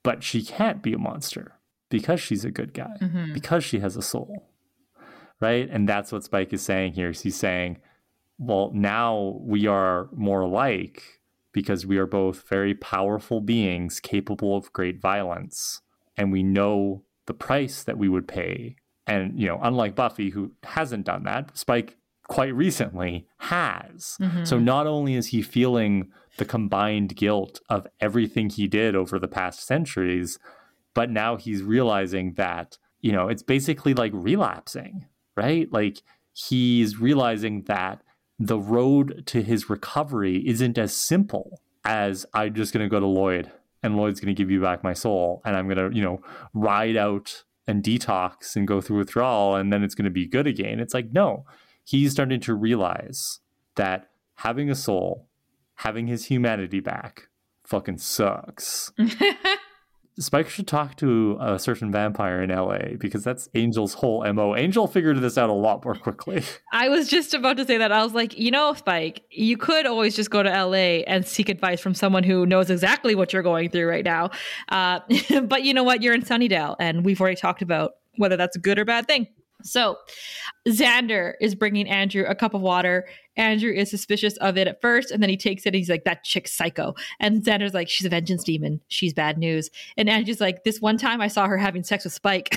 but she can't be a monster because she's a good guy, mm-hmm. because she has a soul, right? And that's what Spike is saying here. He's saying, well, now we are more alike because we are both very powerful beings capable of great violence, and we know the price that we would pay. And, you know, unlike Buffy, who hasn't done that, Spike quite recently has. Mm-hmm. So not only is he feeling the combined guilt of everything he did over the past centuries, but now he's realizing that, you know, it's basically like relapsing, right? Like he's realizing that the road to his recovery isn't as simple as I'm just going to go to Lloyd and Lloyd's going to give you back my soul and I'm going to, you know, ride out and detox and go through withdrawal and then it's going to be good again. It's like, no, he's starting to realize that having a soul, having his humanity back fucking sucks. Spike should talk to a certain vampire in L A because that's Angel's whole M O. Angel figured this out a lot more quickly. I was just about to say that. I was like, you know, Spike, you could always just go to L A and seek advice from someone who knows exactly what you're going through right now. Uh, but you know what? You're in Sunnydale, and we've already talked about whether that's a good or bad thing. So Xander is bringing Andrew a cup of water. Andrew is suspicious of it at first, and then he takes it and he's like, that chick's psycho. And Xander's like, she's a vengeance demon. She's bad news. And Andrew's like, this one time I saw her having sex with Spike.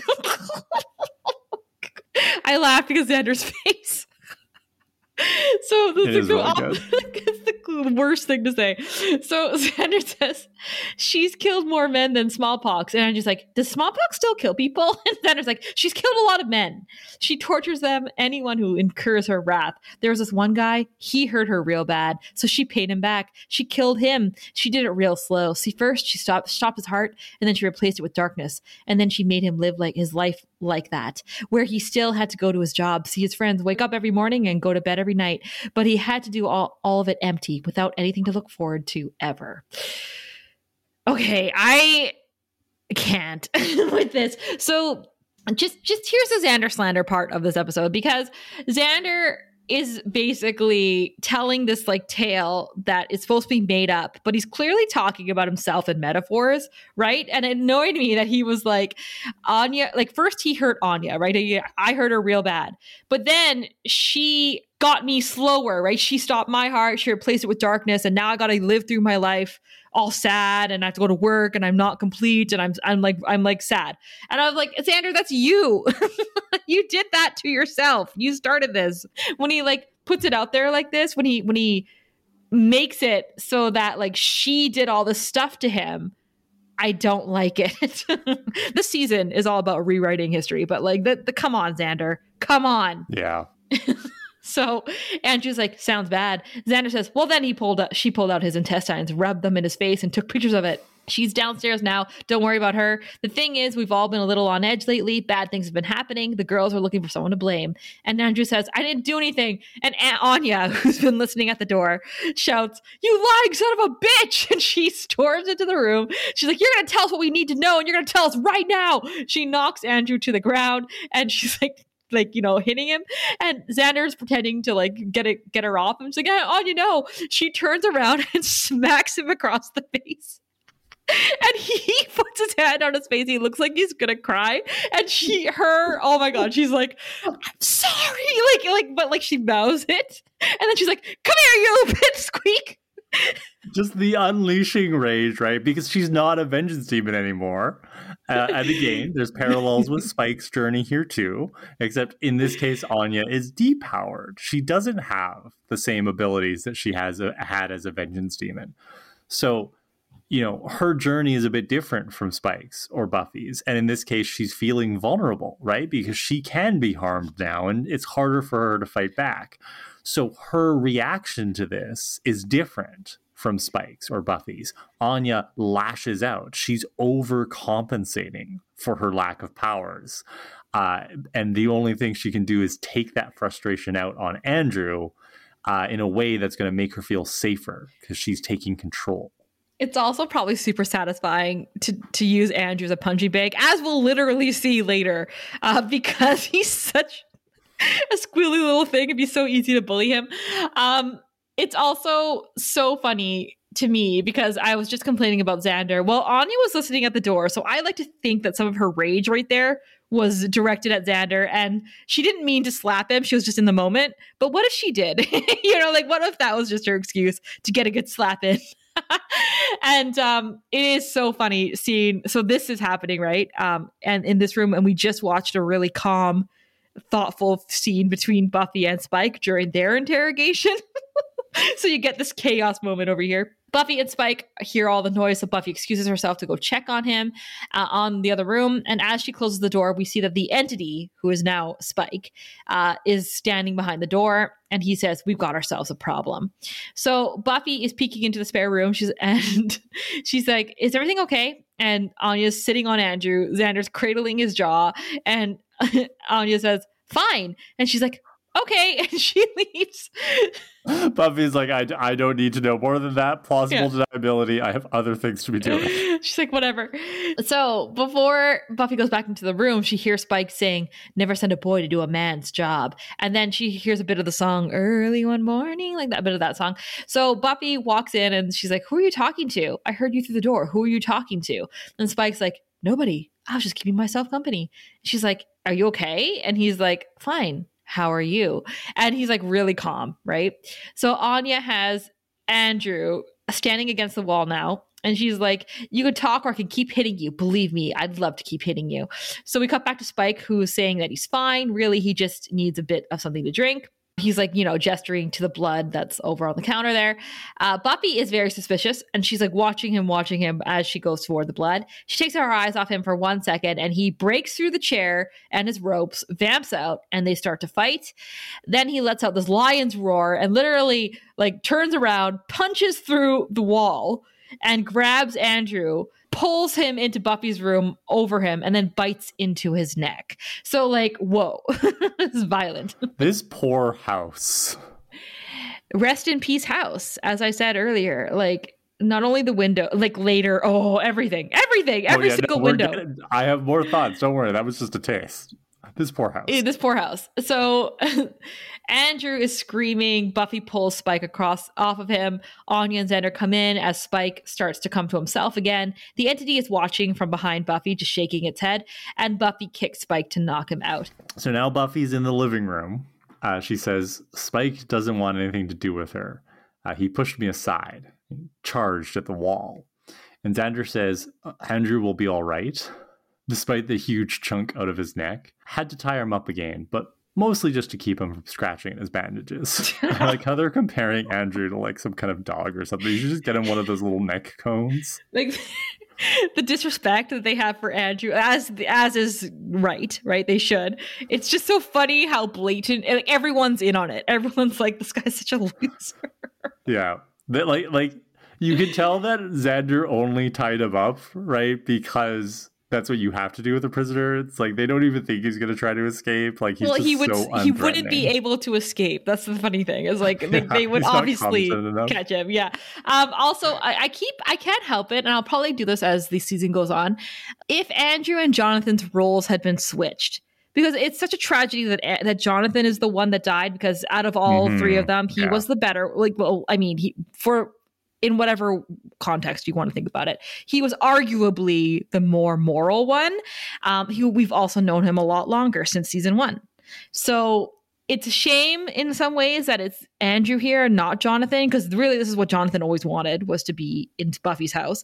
I laughed because Xander's face. So this is, is really it's the worst thing to say. So Xander says she's killed more men than smallpox, and I'm just like, does smallpox still kill people? And Xander's like, she's killed a lot of men. She tortures them, anyone who incurs her wrath. There was this one guy, he hurt her real bad, so she paid him back. She killed him. She did it real slow. See, first she stopped stopped his heart, and then she replaced it with darkness, and then she made him live like his life like that, where he still had to go to his job, see his friends, wake up every morning and go to bed every night, but he had to do all, all of it empty without anything to look forward to ever. Okay, I can't with this. So just just here's the Xander slander part of this episode, because Xander is basically telling this like tale that is supposed to be made up, but he's clearly talking about himself in metaphors, right? And it annoyed me that he was like, Anya, like first he hurt Anya, right? I hurt her real bad, but then she got me slower, right? She stopped my heart, she replaced it with darkness, and now I got to live through my life all sad, and I have to go to work, and I'm not complete, and I'm I'm like I'm like sad. And I was like, Xander, that's you. You did that to yourself. You started this. When he like puts it out there like this, when he when he makes it so that like she did all this stuff to him, I don't like it. This season is all about rewriting history, but like the, the come on, Xander, come on. Yeah. So Andrew's like, sounds bad. Xander says, well, then he pulled out, she pulled out his intestines, rubbed them in his face, and took pictures of it. She's downstairs now. Don't worry about her. The thing is, we've all been a little on edge lately. Bad things have been happening. The girls are looking for someone to blame. And Andrew says, I didn't do anything. And Aunt Anya, who's been listening at the door, shouts, you lying son of a bitch. And she storms into the room. She's like, you're going to tell us what we need to know, and you're going to tell us right now. She knocks Andrew to the ground, and she's like, like, you know, hitting him, and Xander's pretending to like get it, get her off. I'm just like, oh, you know, she turns around and smacks him across the face. And he puts his hand on his face. He looks like he's gonna cry. And she, her, oh my God, she's like, I'm sorry. Like, like, but like she bows it. And then she's like, come here, you little bitch, squeak. Just the unleashing rage, right? Because she's not a vengeance demon anymore. Uh, and again, there's parallels with Spike's journey here too, except in this case, Anya is depowered. She doesn't have the same abilities that she has a, had as a vengeance demon. So, you know, her journey is a bit different from Spike's or Buffy's. And in this case, she's feeling vulnerable, right? Because she can be harmed now, and it's harder for her to fight back. So her reaction to this is different from Spike's or Buffy's. Anya lashes out. She's overcompensating for her lack of powers. Uh, and the only thing she can do is take that frustration out on Andrew uh, in a way that's going to make her feel safer because she's taking control. It's also probably super satisfying to, to use Andrew as a punching bag, as we'll literally see later, uh, because he's such a squealy little thing. It'd be so easy to bully him. Um, it's also so funny to me because I was just complaining about Xander. Well, Anya was listening at the door, so I like to think that some of her rage right there was directed at Xander, and she didn't mean to slap him. She was just in the moment. But what if she did? You know, like what if that was just her excuse to get a good slap in? And um, it is so funny seeing. So this is happening, right? Um, and in this room, and we just watched a really calm, thoughtful scene between Buffy and Spike during their interrogation. So you get this chaos moment over here. Buffy and Spike hear all the noise, so Buffy excuses herself to go check on him uh, on the other room. And as she closes the door, we see that the entity, who is now Spike, uh, is standing behind the door. And he says, "We've got ourselves a problem." So Buffy is peeking into the spare room. She's and she's like, "Is everything okay?" And Anya's sitting on Andrew. Xander's cradling his jaw. And Anya says, "Fine." And she's like, "Okay," and she leaves. Buffy's like, I, I don't need to know more than that. Plausible Yeah. deniability. I have other things to be doing. She's like, whatever. So before Buffy goes back into the room, she hears Spike saying, "Never send a boy to do a man's job." And then she hears a bit of the song, "Early one morning," like that bit of that song. So Buffy walks in and she's like, "Who are you talking to? I heard you through the door. Who are you talking to?" And Spike's like, "Nobody. I was just keeping myself company." She's like, "Are you okay?" And he's like, "Fine. How are you?" And he's like really calm, right? So Anya has Andrew standing against the wall now. And she's like, "You could talk or I could keep hitting you. Believe me, I'd love to keep hitting you." So we cut back to Spike, who's saying that he's fine. Really, he just needs a bit of something to drink. He's like, you know, gesturing to the blood that's over on the counter there. Uh, Buffy is very suspicious, and she's like watching him, watching him as she goes toward the blood. She takes her eyes off him for one second, and he breaks through the chair and his ropes, vamps out, and they start to fight. Then he lets out this lion's roar and literally like turns around, punches through the wall, and grabs Andrew, pulls him into Buffy's room over him, and then bites into his neck. So like, whoa, it's violent. This poor house. Rest in peace house, as I said earlier. Like, not only the window, like later, oh, everything, everything, every oh, yeah, single no, window. Getting, I have more thoughts. Don't worry. That was just a taste. This poor house. This poor house. So Andrew is screaming. Buffy pulls Spike across off of him. Anya and Xander come in as Spike starts to come to himself again. The entity is watching from behind Buffy, just shaking its head. And Buffy kicks Spike to knock him out. So now Buffy's in the living room. Uh, she says, "Spike doesn't want anything to do with her. Uh, he pushed me aside, charged at the wall." And Xander says, "Andrew will be all right." Despite the huge chunk out of his neck. Had to tie him up again, but mostly just to keep him from scratching at his bandages. I like how they're comparing Andrew to like some kind of dog or something. You should just get him one of those little neck cones. Like the disrespect that they have for Andrew, as as is right, right? They should. It's just so funny how blatant, like everyone's in on it. Everyone's like, this guy's such a loser. Yeah. That like like you can tell that Xander only tied him up, right? Because that's what you have to do with a prisoner. It's like they don't even think he's going to try to escape. Like he's well, just he would so he wouldn't be able to escape. That's the funny thing. Is like they, Yeah, they would he's not obviously confident enough. catch him. Yeah. Um, also, I, I keep I can't help it, and I'll probably do this as the season goes on. If Andrew and Jonathan's roles had been switched, because it's such a tragedy that that Jonathan is the one that died. Because out of all Mhm, three of them, he yeah. was the better. Like, well, I mean, he for. in whatever context you want to think about it, he was arguably the more moral one. Um, he, we've also known him a lot longer since season one. So it's a shame in some ways that it's Andrew here, not Jonathan, because really this is what Jonathan always wanted, was to be in Buffy's house.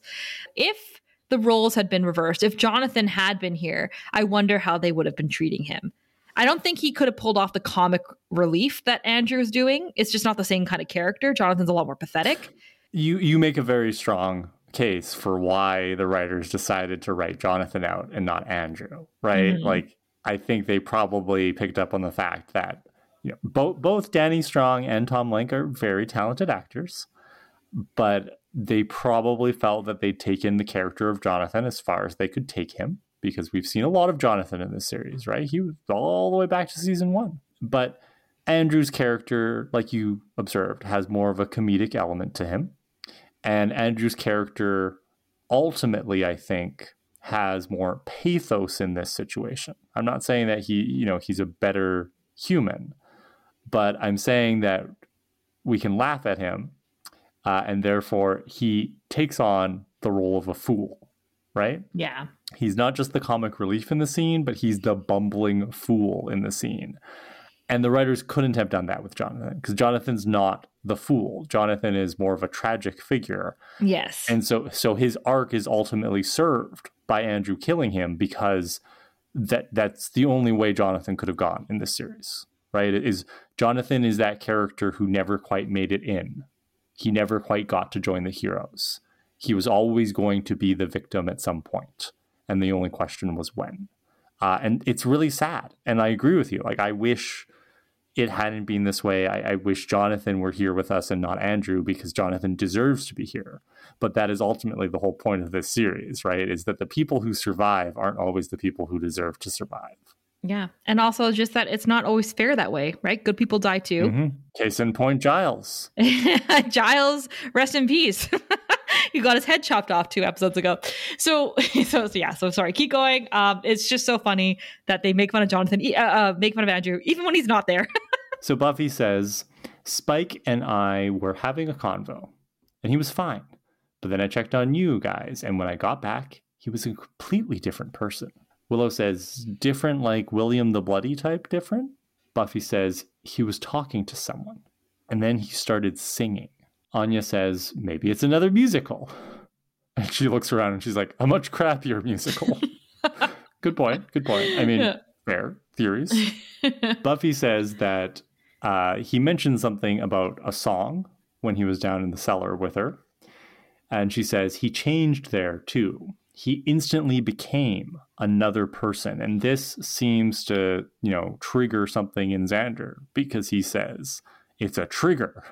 If the roles had been reversed, if Jonathan had been here, I wonder how they would have been treating him. I don't think he could have pulled off the comic relief that Andrew is doing. It's just not the same kind of character. Jonathan's a lot more pathetic. You you make a very strong case for why the writers decided to write Jonathan out and not Andrew, right? Mhm. Like, I think they probably picked up on the fact that you know, both both Danny Strong and Tom Lenk are very talented actors, but they probably felt that they'd taken the character of Jonathan as far as they could take him, because we've seen a lot of Jonathan in this series, right? He was all the way back to season one. But Andrew's character, like you observed, has more of a comedic element to him. And Andrew's character ultimately, I think, has more pathos in this situation. I'm not saying that he, you know, he's a better human, but I'm saying that we can laugh at him Uh, and therefore, he takes on the role of a fool, right? Yeah. He's not just the comic relief in the scene, but he's the bumbling fool in the scene. And the writers couldn't have done that with Jonathan, because Jonathan's not the fool. Jonathan is more of a tragic figure. Yes. And so so his arc is ultimately served by Andrew killing him, because that that's the only way Jonathan could have gone in this series, right? It is Jonathan is that character who never quite made it in. He never quite got to join the heroes. He was always going to be the victim at some point, and the only question was when. Uh, and it's really sad. And I agree with you. Like, I wish it hadn't been this way. I, I wish Jonathan were here with us and not Andrew, because Jonathan deserves to be here. But that is ultimately the whole point of this series, right? Is that the people who survive aren't always the people who deserve to survive. Yeah. And also just that it's not always fair that way, right? Good people die too. Mm-hmm. Case in point, Giles. Giles, rest in peace. He got his head chopped off two episodes ago. So, so, so yeah, so sorry. Keep going. Um, it's just so funny that they make fun of Jonathan, uh, uh, make fun of Andrew, even when he's not there. So Buffy says, Spike and I were having a convo, and he was fine. But then I checked on you guys, and when I got back, he was a completely different person. Willow says, different like William the Bloody type different? Buffy says, he was talking to someone, and then he started singing. Anya says, maybe it's another musical. And she looks around and she's like, a much crappier musical. Good point. Good point. I mean, yeah. Fair theories. Buffy says that uh, he mentioned something about a song when he was down in the cellar with her. And she says he changed there too. He instantly became another person. And this seems to, you know, trigger something in Xander, because he says it's a trigger.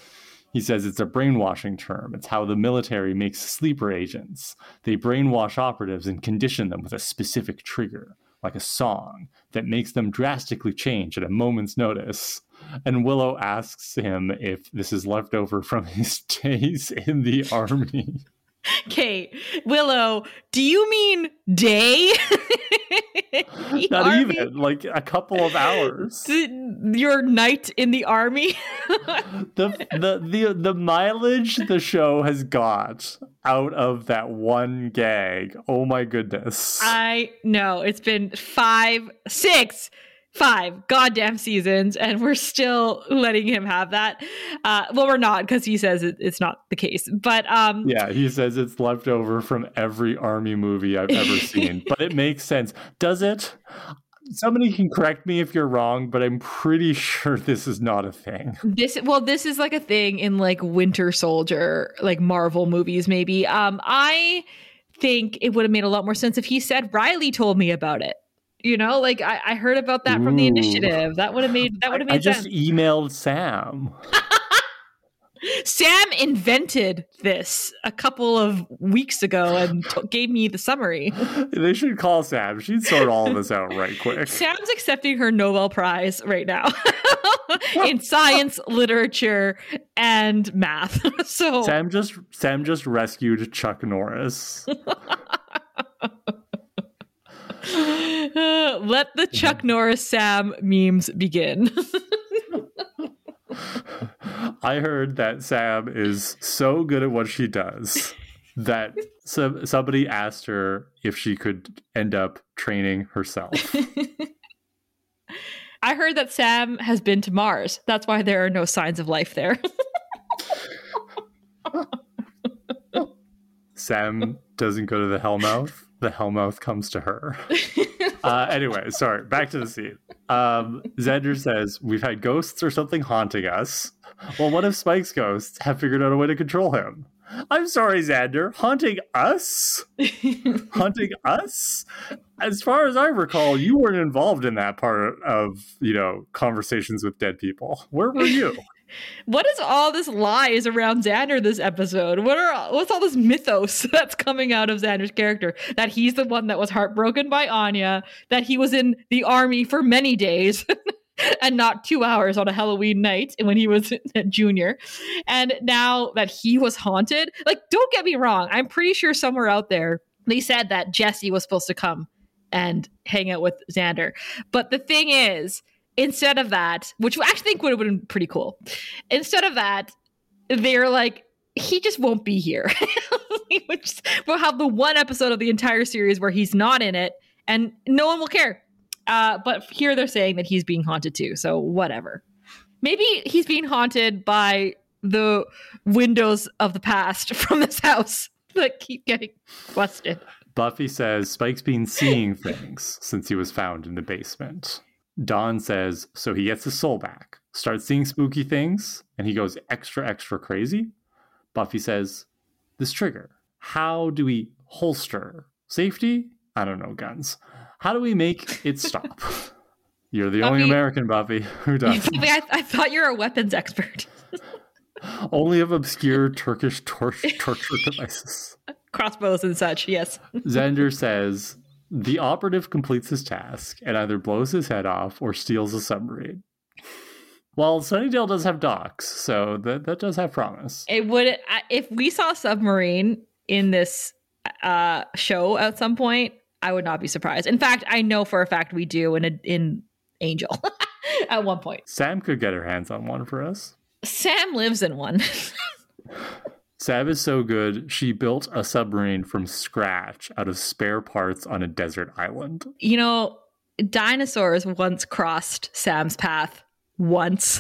He says it's a brainwashing term. It's how the military makes sleeper agents. They brainwash operatives and condition them with a specific trigger, like a song, that makes them drastically change at a moment's notice. And Willow asks him if this is left over from his days in the army. Okay, Willow, do you mean day? Not army? Even, like a couple of hours. Your night in the army? the, the the the mileage the show has got out of that one gag. Oh my goodness. I know. It's been five, six Five goddamn seasons, and we're still letting him have that. Uh, well, we're not, because he says it, it's not the case. But um, yeah, he says it's left over from every army movie I've ever seen. But it makes sense. Does it? Somebody can correct me if you're wrong, but I'm pretty sure this is not a thing. This well, this is like a thing in like Winter Soldier, like Marvel movies, maybe. Um, I think it would have made a lot more sense if he said Riley told me about it. You know, like I, I heard about that from Ooh. the initiative. That would have made that would have made I, I sense. just emailed Sam. Sam invented this a couple of weeks ago and t- gave me the summary. They should call Sam. She'd sort all this out right quick. Sam's accepting her Nobel Prize right now in science, literature, and math. So Sam just Sam just rescued Chuck Norris. Uh, let the Chuck Norris Sam memes begin. I heard that Sam is so good at what she does that so, somebody asked her if she could end up training herself. I heard that Sam has been to Mars. That's why there are no signs of life there. Sam doesn't go to the Hellmouth. The Hellmouth comes to her. Uh, anyway, sorry. Back to the scene. Um, Xander says, we've had ghosts or something haunting us. Well, what if Spike's ghosts have figured out a way to control him? I'm sorry, Xander. Haunting us? Haunting us? As far as I recall, you weren't involved in that part of, you know, conversations with dead people. Where were you? What is all this lies around Xander this episode? What are what's all this mythos that's coming out of Xander's character? That he's the one that was heartbroken by Anya, that he was in the army for many days and not two hours on a Halloween night when he was a junior. And now that he was haunted. Like, don't get me wrong. I'm pretty sure somewhere out there they said that Jesse was supposed to come and hang out with Xander. But the thing is, instead of that, which I actually think would have been pretty cool, instead of that, they're like, he just won't be here. We'll have the one episode of the entire series where he's not in it, and no one will care. Uh, but here they're saying that he's being haunted too, so whatever. Maybe he's being haunted by the windows of the past from this house that keep getting busted. Buffy says Spike's been seeing things since he was found in the basement. Dawn says, so he gets his soul back, starts seeing spooky things, and he goes extra, extra crazy. Buffy says, this trigger, how do we holster? Safety? I don't know, guns. How do we make it stop? You're the Buffy, only American, Buffy, who does. I, I thought you were a weapons expert. Only of obscure Turkish tor- torture devices. Crossbows and such, yes. Xander says, the operative completes his task and either blows his head off or steals a submarine. Well, Sunnydale does have docks, so that, that does have promise. It would, if we saw a submarine in this uh, show at some point, I would not be surprised. In fact, I know for a fact we do in a, in Angel at one point. Sam could get her hands on one for us. Sam lives in one. Sam is so good, she built a submarine from scratch out of spare parts on a desert island. You know, dinosaurs once crossed Sam's path. Once.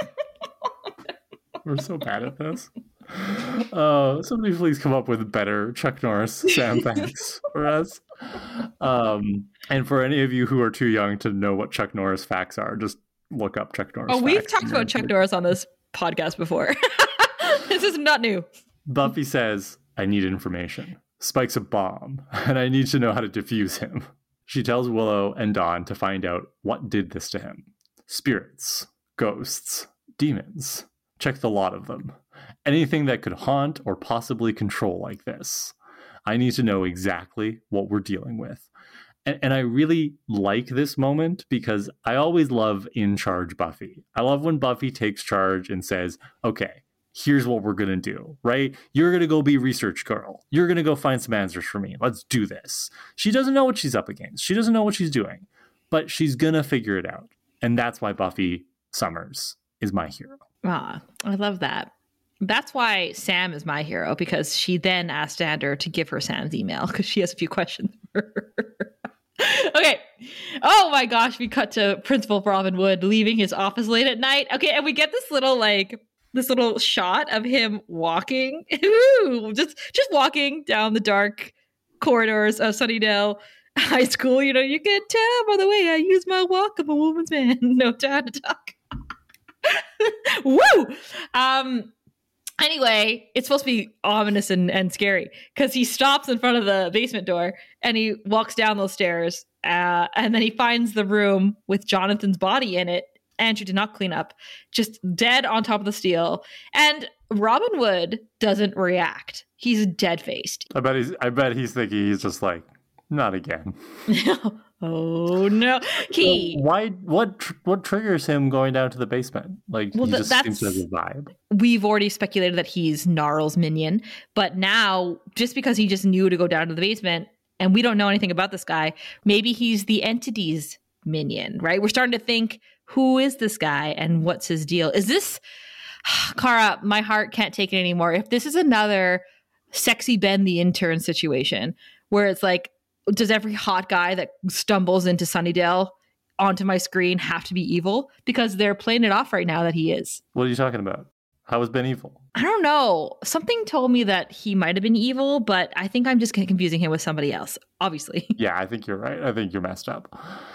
We're so bad at this. Uh, somebody please come up with better Chuck Norris Sam facts for us. Um, and for any of you who are too young to know what Chuck Norris facts are, just look up Chuck Norris. Oh, we've talked about Chuck Norris on this podcast before. This is not new. Buffy says, I need information. Spike's a bomb, and I need to know how to defuse him. She tells Willow and Dawn to find out what did this to him. Spirits, ghosts, demons. Check the lot of them. Anything that could haunt or possibly control like this. I need to know exactly what we're dealing with. And, and I really like this moment because I always love in charge Buffy. I love when Buffy takes charge and says, okay, here's what we're going to do, right? You're going to go be research girl. You're going to go find some answers for me. Let's do this. She doesn't know what she's up against. She doesn't know what she's doing, but she's going to figure it out. And that's why Buffy Summers is my hero. Ah, I love that. That's why Sam is my hero, because she then asked Xander to give her Sam's email because she has a few questions for her. Okay. Oh my gosh, we cut to Principal Robin Wood leaving his office late at night. Okay, and we get this little like this little shot of him walking, Ooh, just just walking down the dark corridors of Sunnydale High School. You know, you can tell by the way I use my walk. I'm a woman's man. No time to talk. Woo! Um. Anyway, it's supposed to be ominous and, and scary because he stops in front of the basement door and he walks down those stairs uh, and then he finds the room with Jonathan's body in it. Andrew did not clean up, just dead on top of the steel. And Robin Wood doesn't react. He's dead-faced. I bet he's. I bet he's thinking he's just like, not again. Oh no, he. Well, why? What? Tr- what triggers him going down to the basement? Like, well, he th- just that's, seems to have a vibe. We've already speculated that he's Gnarl's minion, but now just because he just knew to go down to the basement, and we don't know anything about this guy, maybe he's the entity's minion, right? We're starting to think, who is this guy and what's his deal? Is this Kara? My heart can't take it anymore. If this is another Sexy Ben the intern situation, where it's like, does every hot guy that stumbles into Sunnydale onto my screen have to be evil? Because they're playing it off right now that he is. What are you talking about? How has Ben evil? I don't know. Something told me that he might have been evil, but I think I'm just confusing him with somebody else, obviously. Yeah, I think you're right. I think you're messed up.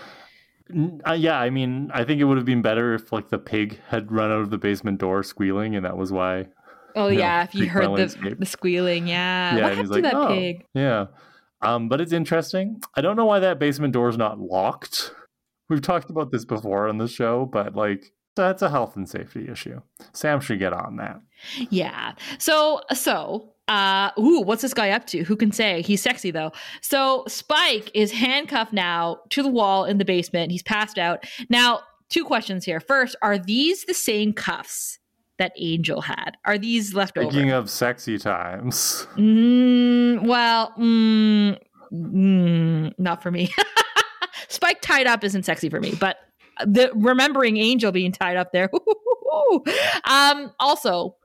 Uh, yeah, I mean, I think it would have been better if like the pig had run out of the basement door squealing and that was why. Oh, you yeah, know, if you heard the, the squealing. Yeah. Yeah, what happened like, to that oh, pig? Yeah. Um, but it's interesting. I don't know why that basement door is not locked. We've talked about this before on the show, but like that's a health and safety issue. Sam should get on that. Yeah. So, so, uh, ooh, what's this guy up to? Who can say? He's sexy though. So Spike is handcuffed now to the wall in the basement. He's passed out. Now, two questions here. First, are these the same cuffs that Angel had? Are these left over? Speaking of sexy times. Mm, well, mm, mm, not for me. Spike tied up isn't sexy for me, but the remembering Angel being tied up there. um, also,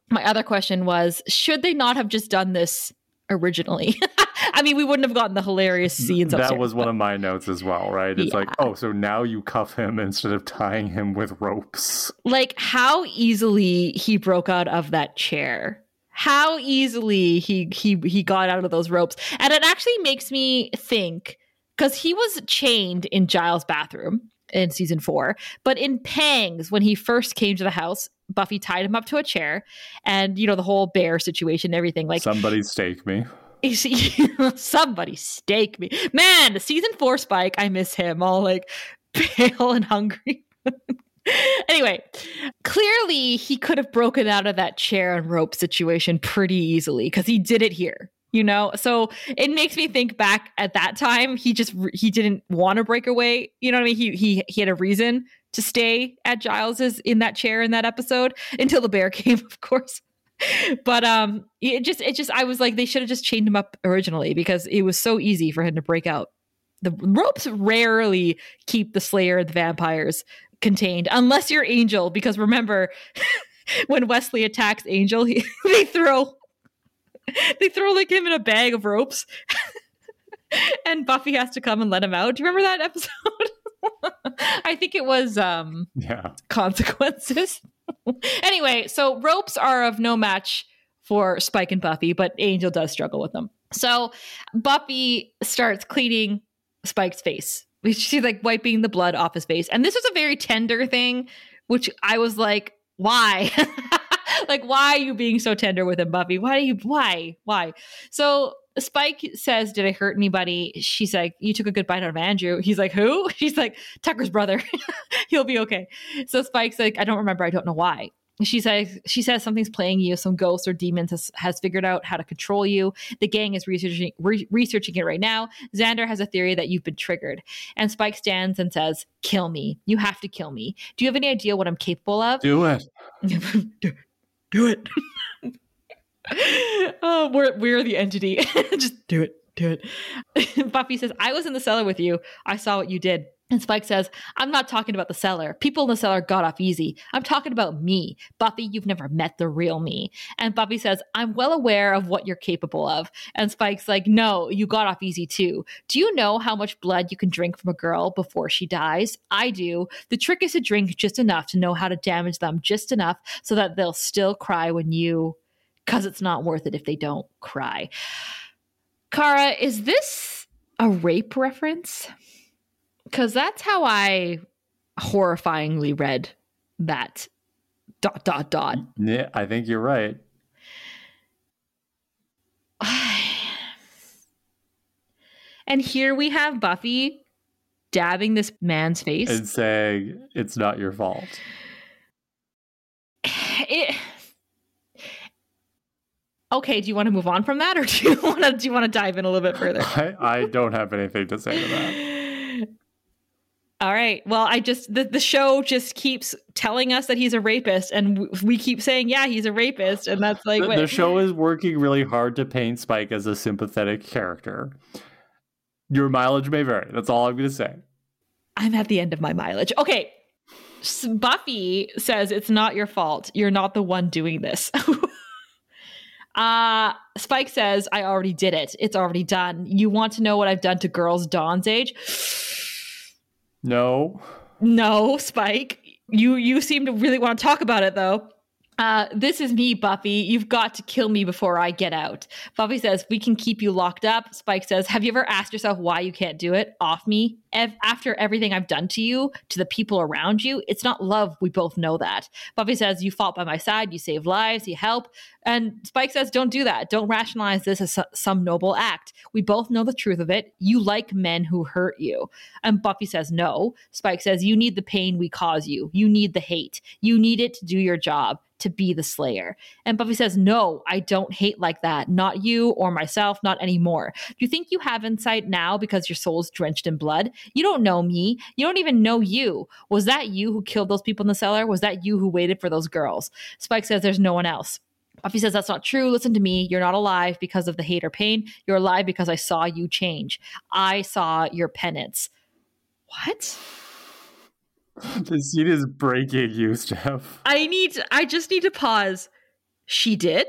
my other question was, should they not have just done this originally? I mean, we wouldn't have gotten the hilarious scenes. That upstairs, was one but... of my notes as well, right? It's yeah. like, oh, so now you cuff him instead of tying him with ropes. Like, how easily he broke out of that chair. How easily he he he got out of those ropes. And it actually makes me think, because he was chained in Giles' bathroom in season four, but in Pangs, when he first came to the house, Buffy tied him up to a chair, and you know, the whole bear situation and everything. Like, somebody stake me. Somebody stake me. Man, season four Spike, I miss him, all like pale and hungry. Anyway, clearly he could have broken out of that chair and rope situation pretty easily because he did it here, you know? So it makes me think back at that time, he just, he didn't want to break away. You know what I mean? He, he, he had a reason to stay at Giles's in that chair in that episode until the bear came, of course. But um, it just, it just, I was like, they should have just chained him up originally because it was so easy for him to break out. The ropes rarely keep the Slayer and the vampires contained, unless you're Angel, because remember when Wesley attacks Angel, he, they throw they throw like him in a bag of ropes and Buffy has to come and let him out. Do you remember that episode? I think it was um yeah Consequences. Anyway, so ropes are of no match for Spike and Buffy, but Angel does struggle with them. So Buffy starts cleaning Spike's face. She's like wiping the blood off his face. And this was a very tender thing, which I was like, why? Like, why are you being so tender with him, Buffy? Why do you, why, why? So Spike says, did I hurt anybody? She's like, you took a good bite out of Andrew. He's like, who? She's like, Tucker's brother. He'll be okay. So Spike's like, I don't remember. I don't know why. She says, she says something's playing you. Some ghost or demons has, has figured out how to control you. The gang is researching re- researching it right now. Xander has a theory that you've been triggered. And Spike stands and says, kill me. You have to kill me. Do you have any idea what I'm capable of? Do it. do, do it. Oh, we're, we're the entity. Just do it. Do it. Buffy says, I was in the cellar with you. I saw what you did. And Spike says, I'm not talking about the cellar. People in the cellar got off easy. I'm talking about me. Buffy, you've never met the real me. And Buffy says, I'm well aware of what you're capable of. And Spike's like, no, you got off easy too. Do you know how much blood you can drink from a girl before she dies? I do. The trick is to drink just enough to know how to damage them just enough so that they'll still cry when you, because it's not worth it if they don't cry. Kara, is this a rape reference? Because that's how I horrifyingly read that dot, dot, dot. Yeah, I think you're right. And here we have Buffy dabbing this man's face. And saying, it's not your fault. It... Okay, do you want to move on from that, or do you want to do you want to dive in a little bit further? I, I don't have anything to say to that. All right. Well, I just the, the show just keeps telling us that he's a rapist, and w- we keep saying, yeah, he's a rapist, and that's like the, the show is working really hard to paint Spike as a sympathetic character. Your mileage may vary. That's all I'm going to say. I'm at the end of my mileage. Okay. Buffy says it's not your fault. You're not the one doing this. Uh, Spike says, I already did it. It's already done. You want to know what I've done to girls Dawn's age? No. No, Spike. You you seem to really want to talk about it, though. Uh, this is me, Buffy. You've got to kill me before I get out. Buffy says, we can keep you locked up. Spike says, have you ever asked yourself why you can't do it? Off me? Ev- after everything I've done to you, to the people around you, it's not love. We both know that. Buffy says, you fought by my side. You saved lives. You help. And Spike says, don't do that. Don't rationalize this as some noble act. We both know the truth of it. You like men who hurt you. And Buffy says, no. Spike says, you need the pain we cause you. You need the hate. You need it to do your job, to be the Slayer. And Buffy says, no, I don't hate like that. Not you or myself, not anymore. Do you think you have insight now because your soul's drenched in blood? You don't know me. You don't even know you. Was that you who killed those people in the cellar? Was that you who waited for those girls? Spike says, there's no one else. Buffy says, that's not true. Listen to me. You're not alive because of the hate or pain. You're alive because I saw you change. I saw your penance. What? The scene is breaking you, Steph. I need to, I just need to pause. She did?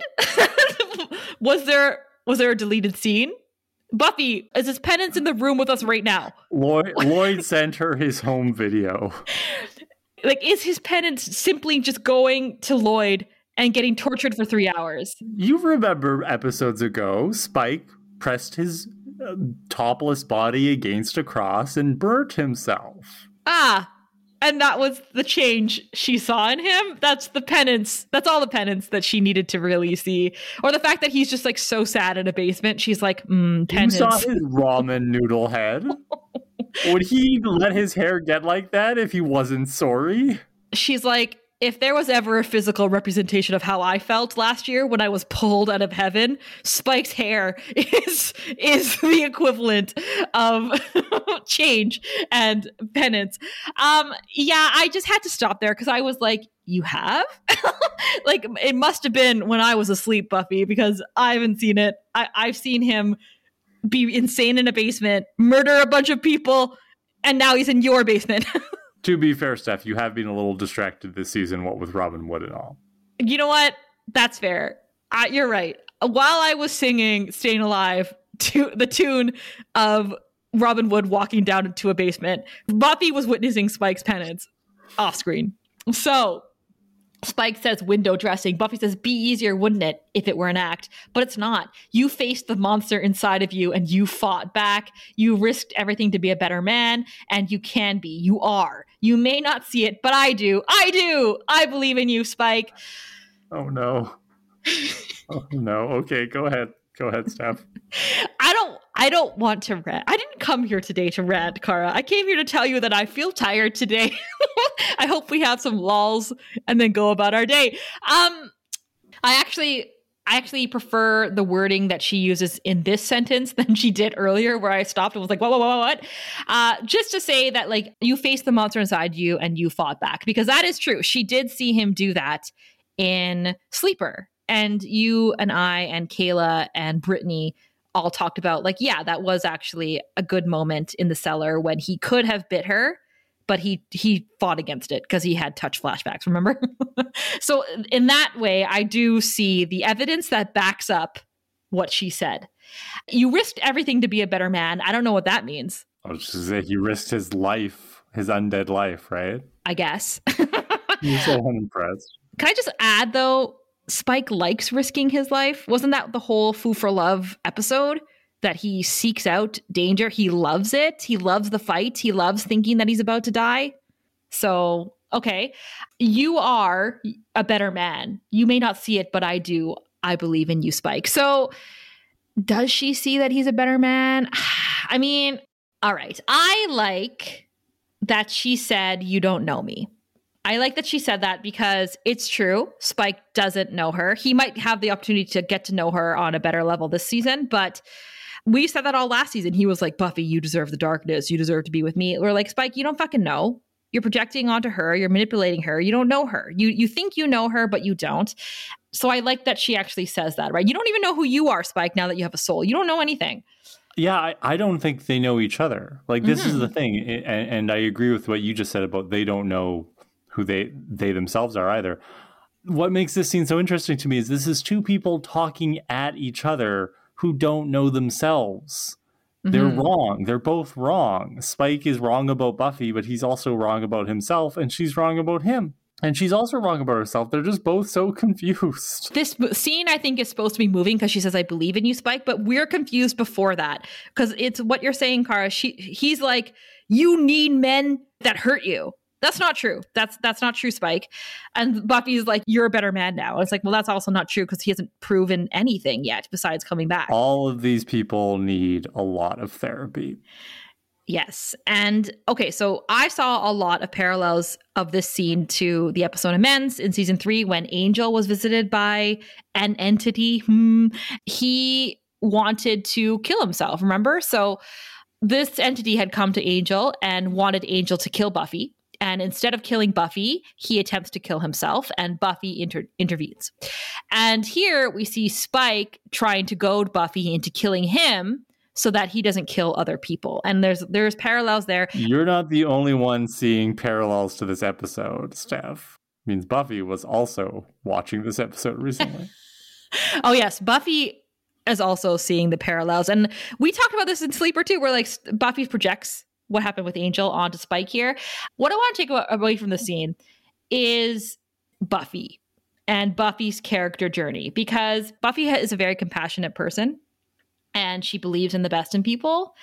was there was there a deleted scene? Buffy, is his penance in the room with us right now? Lloyd, Lloyd sent her his home video. Like, is his penance simply just going to Lloyd and getting tortured for three hours? You remember episodes ago, Spike pressed his uh, topless body against a cross and burnt himself. Ah, and that was the change she saw in him. That's the penance. That's all the penance that she needed to really see. Or the fact that he's just like so sad in a basement. She's like, mm, penance. You saw his ramen noodle head. Would he let his hair get like that if he wasn't sorry? She's like, if there was ever a physical representation of how I felt last year when I was pulled out of heaven, Spike's hair is is the equivalent of change and penance. Um, yeah, I just had to stop there because I was like, you have? Like, it must have been when I was asleep, Buffy, because I haven't seen it. I, I've seen him be insane in a basement, murder a bunch of people, and now he's in your basement. To be fair, Steph, you have been a little distracted this season, what with Robin Wood and all. You know what? That's fair. I, you're right. While I was singing Staying Alive to the tune of Robin Wood walking down into a basement, Buffy was witnessing Spike's penance off screen. So Spike says window dressing. Buffy says, be easier, wouldn't it, if it were an act? But it's not. You faced the monster inside of you and you fought back. You risked everything to be a better man, and you can be. You are. You may not see it, but I do. I do. I believe in you, Spike. Oh, no. Oh, no. Okay, go ahead. Go ahead, Steph. I don't I don't want to rant. I didn't come here today to rant, Kara. I came here to tell you that I feel tired today. I hope we have some lulls and then go about our day. Um, I actually I actually prefer the wording that she uses in this sentence than she did earlier, where I stopped and was like, what, what, what, what? Uh, just to say that, like, you faced the monster inside you and you fought back, because that is true. She did see him do that in Sleeper. And you and I and Kayla and Brittany all talked about, like, yeah, that was actually a good moment in the cellar when he could have bit her, but he he fought against it because he had touch flashbacks, remember? So in that way, I do see the evidence that backs up what she said. You risked everything to be a better man. I don't know what that means. I was just saying, he risked his life, his undead life, right? I guess. You're so unimpressed. Can I just add, though, Spike likes risking his life. Wasn't that the whole Foo for Love episode? That he seeks out danger. He loves it. He loves the fight. He loves thinking that he's about to die. So, okay. You are a better man. You may not see it, but I do. I believe in you, Spike. So, does she see that he's a better man? I mean, all right. I like that she said, you don't know me. I like that she said that because it's true. Spike doesn't know her. He might have the opportunity to get to know her on a better level this season, but we said that all last season. He was like, Buffy, you deserve the darkness. You deserve to be with me. We're like, Spike, you don't fucking know. You're projecting onto her. You're manipulating her. You don't know her. You you think you know her, but you don't. So I like that she actually says that, right? You don't even know who you are, Spike, now that you have a soul. You don't know anything. Yeah, I, I don't think they know each other. Like, this Mm-hmm. is the thing. And, and I agree with what you just said about they don't know who they they themselves are either. What makes this scene so interesting to me is this is two people talking at each other who don't know themselves. Mm-hmm. They're wrong. They're both wrong. Spike is wrong about Buffy, but he's also wrong about himself, and she's wrong about him. And she's also wrong about herself. They're just both so confused. This scene, I think, is supposed to be moving because she says, I believe in you, Spike, but we're confused before that. Because it's what you're saying, Kara. She, he's like, you need men that hurt you. That's not true. That's that's not true, Spike. And Buffy's like, you're a better man now. It's like, well, that's also not true because he hasn't proven anything yet besides coming back. All of these people need a lot of therapy. Yes. And okay, so I saw a lot of parallels of this scene to the episode Amends in season three when Angel was visited by an entity. Hmm. He wanted to kill himself, remember? So this entity had come to Angel and wanted Angel to kill Buffy. And instead of killing Buffy, he attempts to kill himself, and Buffy inter- intervenes. And here we see Spike trying to goad Buffy into killing him so that he doesn't kill other people. And there's there's parallels there. You're not the only one seeing parallels to this episode, Steph. means Buffy was also watching this episode recently. Oh, yes. Buffy is also seeing the parallels. And we talked about this in Sleeper too, where like Buffy projects what happened with Angel onto Spike here. What I want to take away from the scene is Buffy and Buffy's character journey, because Buffy is a very compassionate person and she believes in the best in people.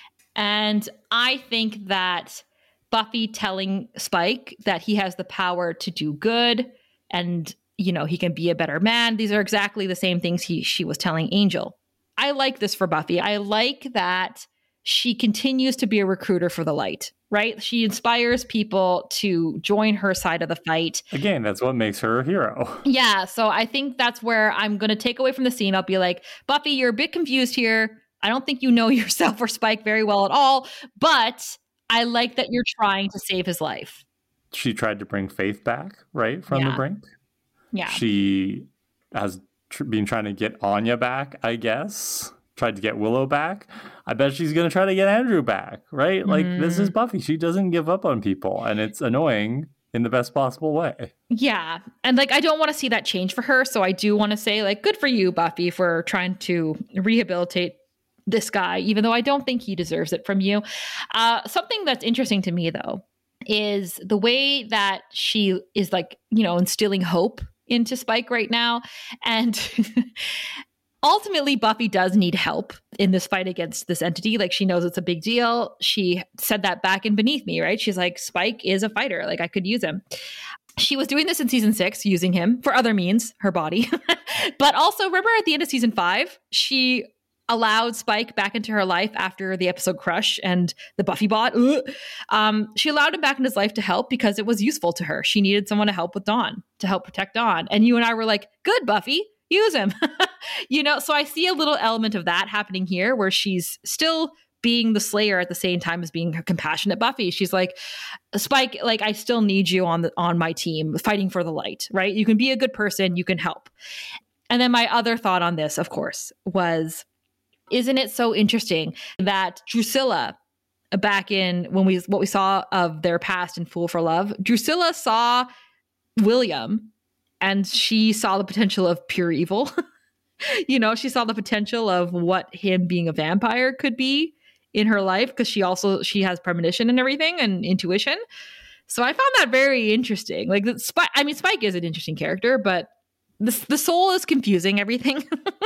And I think that Buffy telling Spike that he has the power to do good and, you know, he can be a better man, these are exactly the same things he she was telling Angel. I like this for Buffy. I like that she continues to be a recruiter for the light, right? She inspires people to join her side of the fight. Again, that's what makes her a hero. Yeah, so I think that's where I'm going to take away from the scene. I'll be like, Buffy, you're a bit confused here. I don't think you know yourself or Spike very well at all, but I like that you're trying to save his life. She tried to bring Faith back, right, from Yeah. the brink. Yeah. She has tr- been trying to get Anya back, I guess. Tried to get Willow back. I bet she's going to try to get Andrew back, right? Like, Mm. this is Buffy. She doesn't give up on people, and it's annoying in the best possible way. Yeah. And like, I don't want to see that change for her. So I do want to say, like, good for you, Buffy, for trying to rehabilitate this guy, even though I don't think he deserves it from you. Uh, something that's interesting to me, though, is the way that she is, like, you know, instilling hope into Spike right now. And ultimately, Buffy does need help in this fight against this entity. Like, she knows it's a big deal. She said that back in Beneath Me, right? She's like, Spike is a fighter. Like, I could use him. She was doing this in season six, using him for other means, her body. But also, remember at the end of season five, she allowed Spike back into her life after the episode Crush and the Buffy bot. Ugh. Um, she allowed him back in his life to help because it was useful to her. She needed someone to help with Dawn, to help protect Dawn. And you and I were like, good, Buffy, use him. You know, so I see a little element of that happening here where she's still being the Slayer at the same time as being a compassionate Buffy. She's like, Spike, like, I still need you on the on my team fighting for the light, right? You can be a good person, you can help. And then my other thought on this, of course, was, isn't it so interesting that Drusilla, back in when we what we saw of their past in Fool for Love, Drusilla saw William and she saw the potential of pure evil. You know, she saw the potential of what him being a vampire could be in her life, because she also she has premonition and everything and intuition. So I found that very interesting. Like, the Spike, I mean, Spike is an interesting character, but the the soul is confusing everything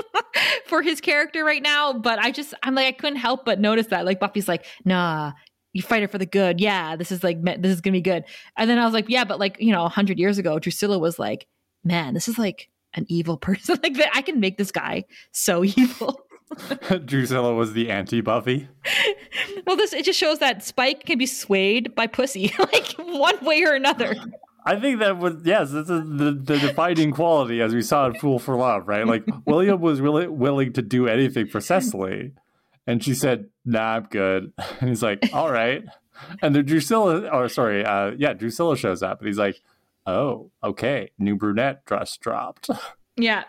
for his character right now. But I just I'm like I couldn't help but notice that. Like, Buffy's like, nah, you fight it for the good. Yeah, this is like this is gonna be good. And then I was like, yeah, but like, you know, a hundred years ago, Drusilla was like, man, this is like an evil person. Like, that I can make this guy so evil. Drusilla was the anti-Buffy. Well, this it just shows that Spike can be swayed by pussy, like one way or another. I think that was, yes, this is the, the defining quality, as we saw in Fool for Love, right? Like, William was really willing to do anything for Cecily, and she said, nah, I'm good. And he's like, all right. And then Drusilla, or sorry, uh, yeah, Drusilla shows up, and he's like, oh, okay, new brunette dress dropped. Yeah.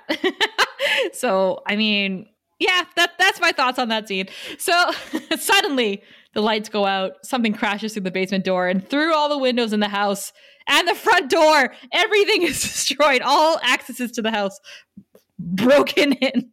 So, I mean, yeah, that that's my thoughts on that scene. So suddenly the lights go out, something crashes through the basement door, and through all the windows in the house and the front door, everything is destroyed. All accesses to the house broken in.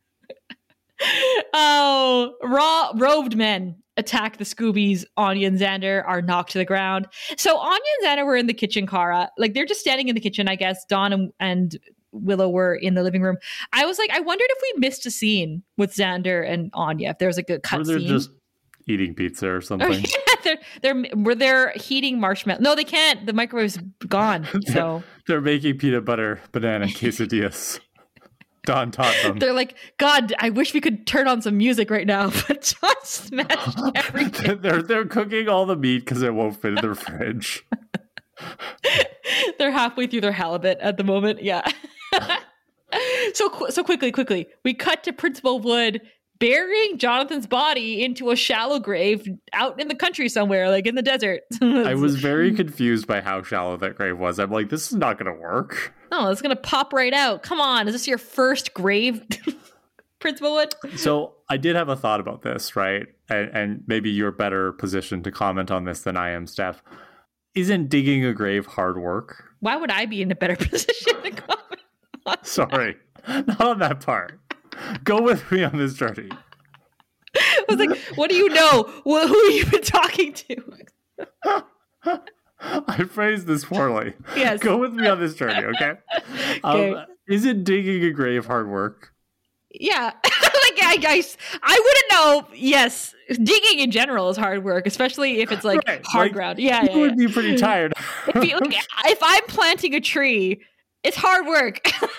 Oh, raw robed men attack the Scoobies. Anya and Xander are knocked to the ground. So Anya and Xander were in the kitchen, Cara. Like, they're just standing in the kitchen, I guess. Dawn and, and Willow were in the living room. I was like, I wondered if we missed a scene with Xander and Anya, if there was a good cut Or they're scene. just eating pizza or something. Oh, yeah, they're they're were they're heating marshmallow. No, they can't. The microwave's gone. So They're making peanut butter banana quesadillas. Dawn taught them. they're like, God, I wish we could turn on some music right now, but Dawn smashed everything. they're they're cooking all the meat because it won't fit in their fridge. They're halfway through their halibut at the moment. Yeah. so qu- so quickly, quickly, we cut to Principal Wood burying Jonathan's body into a shallow grave out in the country somewhere, like in the desert. I was very confused by how shallow that grave was. I'm like, this is not going to work. Oh, it's gonna pop right out. Come on, is this your first grave, Principal Wood? So I did have a thought about this, right? And, and maybe you're better positioned to comment on this than I am, Steph. Isn't digging a grave hard work? Why would I be in a better position to comment on Sorry, not on that part. Go with me on this journey. I was like, what do you know? Who who have you been talking to? I phrased this poorly. Yes. Go with me on this journey, okay? Okay. Um, is it digging a grave hard work? Yeah. like I, I, I wouldn't know. Yes. Digging in general is hard work, especially if it's like Right, hard like, ground. Yeah. You yeah, would yeah. be pretty tired. If, you, like, if I'm planting a tree, it's hard work.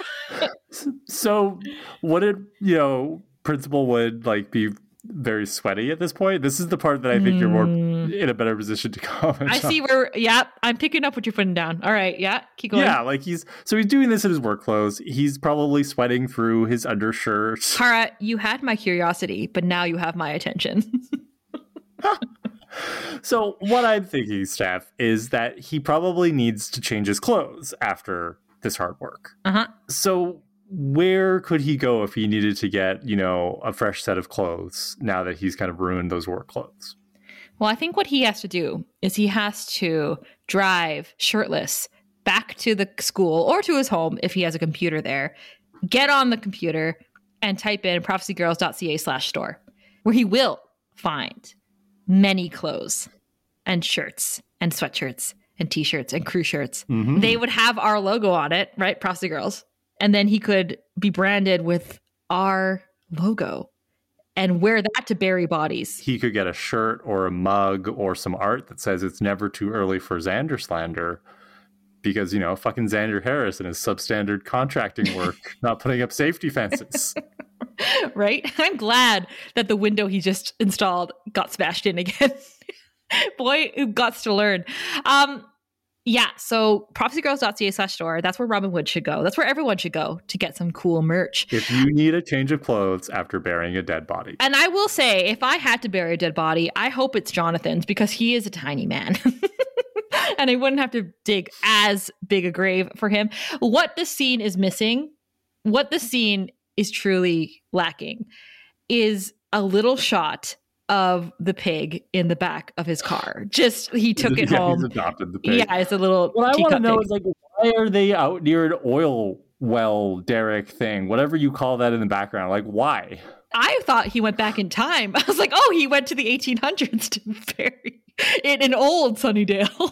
So wouldn't, you know, Principal would like be very sweaty at this point? This is the part that I think mm. you're more in a better position to comment I on. see where, yeah, I'm picking up what you're putting down. All right, yeah, keep going. Yeah, like he's, so he's doing this in his work clothes. He's probably sweating through his undershirt. Kara, you had my curiosity, but now you have my attention. So what I'm thinking, Steph, is that he probably needs to change his clothes after this hard work. Uh-huh. So where could he go if he needed to get, you know, a fresh set of clothes now that he's kind of ruined those work clothes? Well, I think what he has to do is he has to drive shirtless back to the school or to his home if he has a computer there, get on the computer and type in prophecygirls.ca slash store, where he will find many clothes and shirts and sweatshirts and t-shirts and crew shirts. Mm-hmm. They would have our logo on it, right? Prophecy Girls. And then he could be branded with our logo and wear that to bury bodies. He could get a shirt or a mug or some art that says it's never too early for Xander slander because, you know, fucking Xander Harris and his substandard contracting work, not putting up safety fences. Right? I'm glad that the window he just installed got smashed in again. Boy, who guts to learn. Um, Yeah, so prophecygirls.ca slash store. That's where Robin Wood should go. That's where everyone should go to get some cool merch. If you need a change of clothes after burying a dead body. And I will say, if I had to bury a dead body, I hope it's Jonathan's because he is a tiny man. And I wouldn't have to dig as big a grave for him. What the scene is missing, what the scene is truly lacking, is a little shot of the pig in the back of his car. Just he took it yeah, home. He's adopted the pig. Yeah, it's a little. What I want to know pig. is like, why are they out near an oil well derrick thing, whatever you call that in the background? Like, why? I thought he went back in time. I was like, oh, he went to the eighteen hundreds to bury in an old Sunnydale.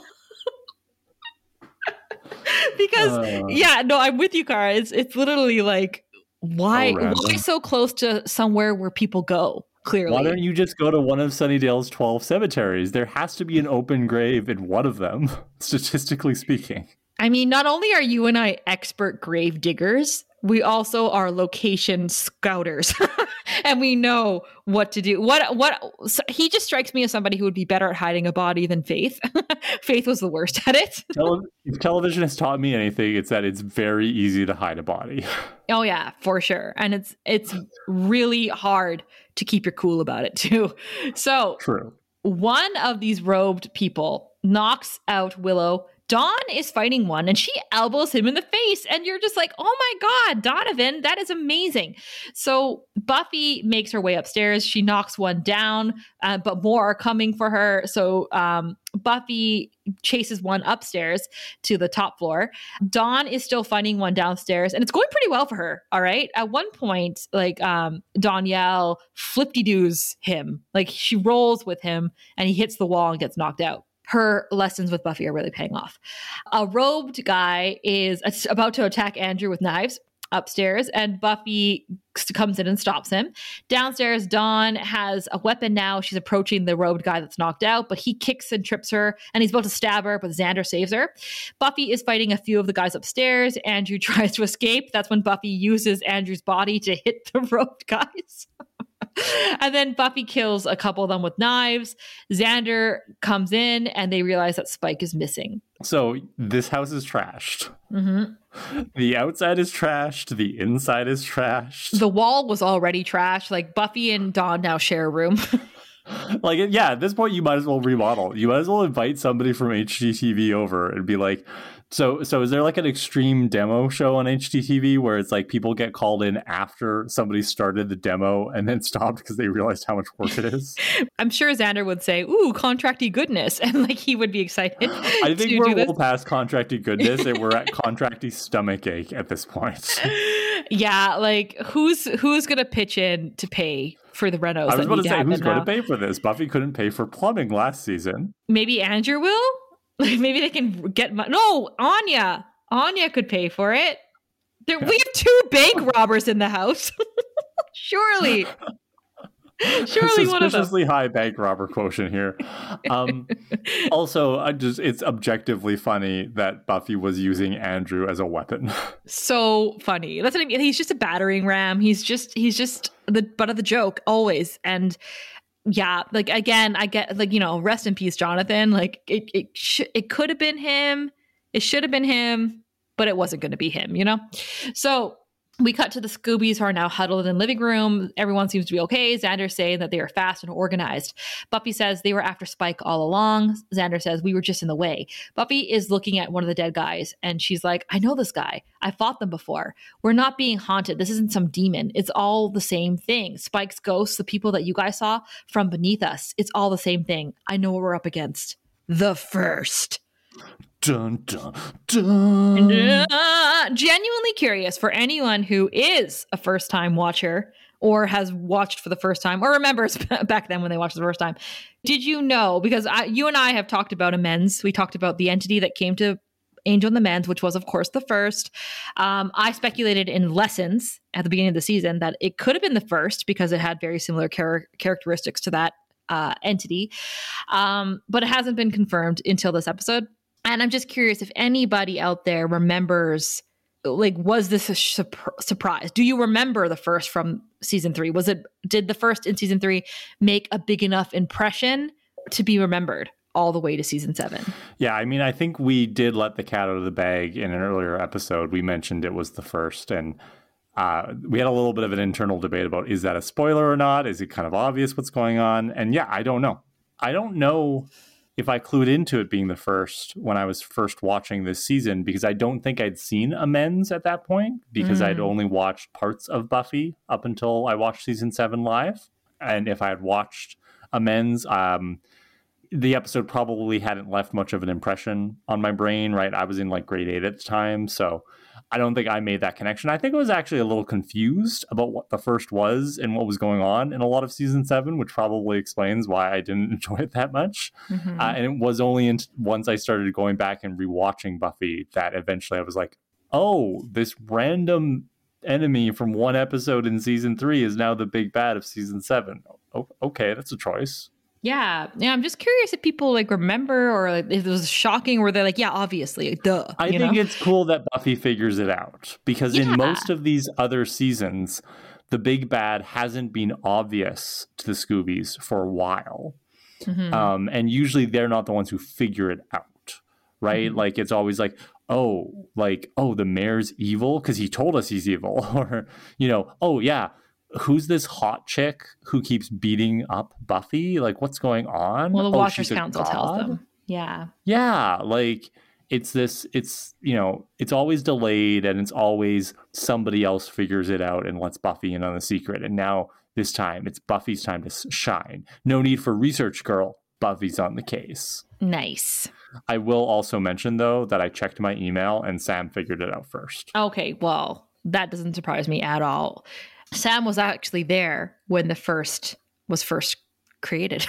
Because uh, yeah, no, I'm with you, Cara. It's it's literally like, why why so close to somewhere where people go? Clearly. Why don't you just go to one of Sunnydale's twelve cemeteries? There has to be an open grave in one of them, statistically speaking. I mean, not only are you and I expert grave diggers, we also are location scouters. And we know what to do. What what so he just strikes me as somebody who would be better at hiding a body than Faith. Faith was the worst at it. Tele- if television has taught me anything, it's that it's very easy to hide a body. Oh yeah, for sure. And it's it's really hard to keep your cool about it too. So true. One of these robed people knocks out Willow. Dawn is fighting one and she elbows him in the face. And you're just like, oh my God, Donovan, that is amazing. So Buffy makes her way upstairs. She knocks one down, uh, but more are coming for her. So um, Buffy chases one upstairs to the top floor. Dawn is still fighting one downstairs and it's going pretty well for her. All right. At one point, like um, Danielle flip-de-doos him. Like she rolls with him and he hits the wall and gets knocked out. Her lessons with Buffy are really paying off. A robed guy is about to attack Andrew with knives upstairs, and Buffy comes in and stops him. Downstairs, Dawn has a weapon now. She's approaching the robed guy that's knocked out, but he kicks and trips her, and he's about to stab her, but Xander saves her. Buffy is fighting a few of the guys upstairs. Andrew tries to escape. That's when Buffy uses Andrew's body to hit the robed guys. And then Buffy kills a couple of them with knives. Xander comes in and they realize that Spike is missing. So this house is trashed. Mm-hmm. The outside is trashed. The inside is trashed. The wall was already trashed. Like Buffy and Dawn now share a room. Like, yeah, at this point, you might as well remodel. You might as well invite somebody from H G T V over and be like, so so is there like an extreme demo show on H G T V where it's like people get called in after somebody started the demo and then stopped because they realized how much work it is? I'm sure Xander would say, ooh, contracty goodness. And like he would be excited. I think we're well past contracty goodness and we're at contracty stomach ache at this point. Yeah, like who's who's going to pitch in to pay for the renos? I was about to say, who's going now? to pay for this? Buffy couldn't pay for plumbing last season. Maybe Andrew will? Like maybe they can get money. No, Anya. Anya could pay for it. There, yeah. We have two bank robbers in the house. Surely. Surely one of them. Suspiciously high bank robber quotient here. Um, also, I just it's objectively funny that Buffy was using Andrew as a weapon. So funny. That's what I mean. He's just a battering ram. He's just he's just the butt of the joke always. And yeah, like again, I get like, you know, rest in peace, Jonathan. Like it it sh- it could have been him. It should have been him, but it wasn't going to be him, you know? So we cut to the Scoobies who are now huddled in the living room. Everyone seems to be okay. Xander's saying that they are fast and organized. Buffy says they were after Spike all along. Xander says we were just in the way. Buffy is looking at one of the dead guys and she's like, I know this guy. I fought them before. We're not being haunted. This isn't some demon. It's all the same thing. Spike's ghosts, the people that you guys saw from beneath us. It's all the same thing. I know what we're up against. The First. Dun, dun, dun. Uh, genuinely curious for anyone who is a first-time watcher or has watched for the first time or remembers back then when they watched the first time. Did you know, because I, you and I have talked about amends. We talked about the entity that came to Angel and the Men's, which was, of course, the First. Um, I speculated in Lessons at the beginning of the season that it could have been the First because it had very similar char- characteristics to that uh, entity. Um, but it hasn't been confirmed until this episode. And I'm just curious if anybody out there remembers, like, was this a su- surprise? Do you remember the First from season three? Was it, did the First in season three make a big enough impression to be remembered all the way to season seven? Yeah, I mean, I think we did let the cat out of the bag in an earlier episode. We mentioned it was the First, and uh, we had a little bit of an internal debate about, is that a spoiler or not? Is it kind of obvious what's going on? And yeah, I don't know. I don't know if I clued into it being the First when I was first watching this season, because I don't think I'd seen Amends at that point, because mm. I'd only watched parts of Buffy up until I watched season seven live. And if I had watched Amends, um, the episode probably hadn't left much of an impression on my brain, right? I was in like grade eight at the time, so I don't think I made that connection. I think I was actually a little confused about what the First was and what was going on in a lot of season seven, which probably explains why I didn't enjoy it that much. Mm-hmm. Uh, and it was only in, once I started going back and rewatching Buffy that eventually I was like, oh, this random enemy from one episode in season three is now the big bad of season seven. Oh, okay, that's a choice. Yeah. Yeah. I'm just curious if people like remember or like, if it was shocking or they're like, yeah, obviously, like, duh. I think know? It's cool that Buffy figures it out because yeah. in most of these other seasons, the big bad hasn't been obvious to the Scoobies for a while. Mm-hmm. Um, and usually they're not the ones who figure it out, right? Mm-hmm. Like it's always like, oh, like, oh, the mayor's evil because he told us he's evil. Or, you know, oh, yeah. Who's this hot chick who keeps beating up Buffy? Like, what's going on? Well, the oh, Watchers Council tells them. Yeah. Yeah. Like, it's this, it's, you know, it's always delayed and it's always somebody else figures it out and lets Buffy in on the secret. And now this time it's Buffy's time to shine. No need for research, girl. Buffy's on the case. Nice. I will also mention, though, that I checked my email and Sam figured it out first. Okay. Well, that doesn't surprise me at all. Sam was actually there when the First was first created.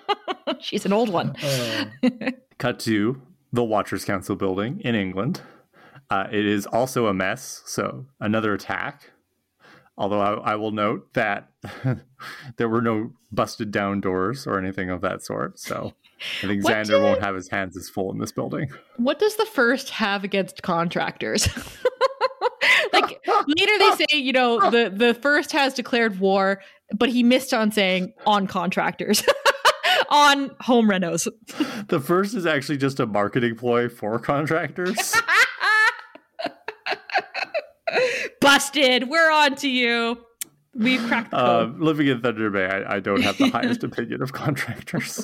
She's an old one. Uh, cut to the Watchers Council building in England. Uh, it is also a mess, so another attack. Although I, I will note that there were no busted down doors or anything of that sort. So I think what Xander did, won't have his hands as full in this building. What does the First have against contractors? Like later they say, you know, the, the First has declared war, but he missed on saying on contractors, on home renos. The First is actually just a marketing ploy for contractors. Busted. We're on to you. We've cracked the Uh, code. living in Thunder Bay, I, I don't have the highest opinion of contractors.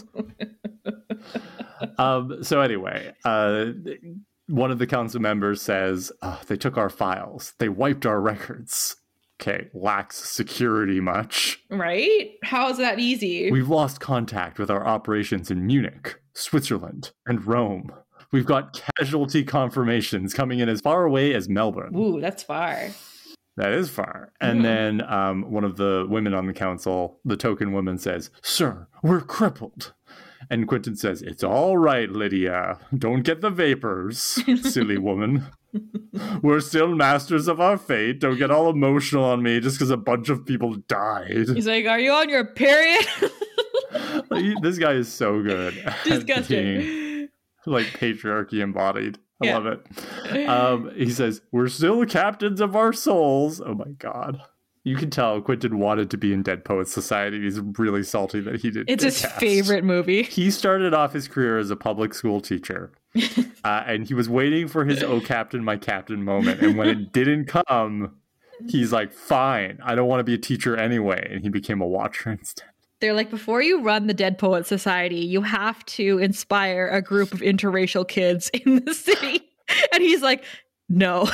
um, so anyway, uh, one of the council members says, oh, they took our files. They wiped our records. Okay, lacks security much. Right? How is that easy? We've lost contact with our operations in Munich, Switzerland, and Rome. We've got casualty confirmations coming in as far away as Melbourne. Ooh, that's far. That is far. And Mm. then um, one of the women on the council, the token woman, says, Sir, we're crippled. And Quentin says, It's all right, Lydia. Don't get the vapors, silly woman. We're still masters of our fate. Don't get all emotional on me just because a bunch of people died. He's like, are you on your period? Like, this guy is so good. at Disgusting. being, like patriarchy embodied. I Yeah. love it. Um, he says, We're still captains of our souls. Oh my God. You can tell Quentin wanted to be in Dead Poets Society. He's really salty that he didn't It's get his cast. favorite movie. He started off his career as a public school teacher. uh, and he was waiting for his Oh Captain, My Captain moment. And when it didn't come, he's like, fine, I don't want to be a teacher anyway. And he became a watcher instead. They're like, before you run the Dead Poet Society, you have to inspire a group of interracial kids in the city. And he's like, no.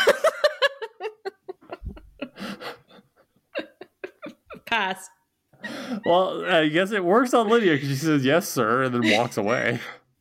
Pass. Well, I guess it works on Lydia because she says, yes, sir, and then walks away.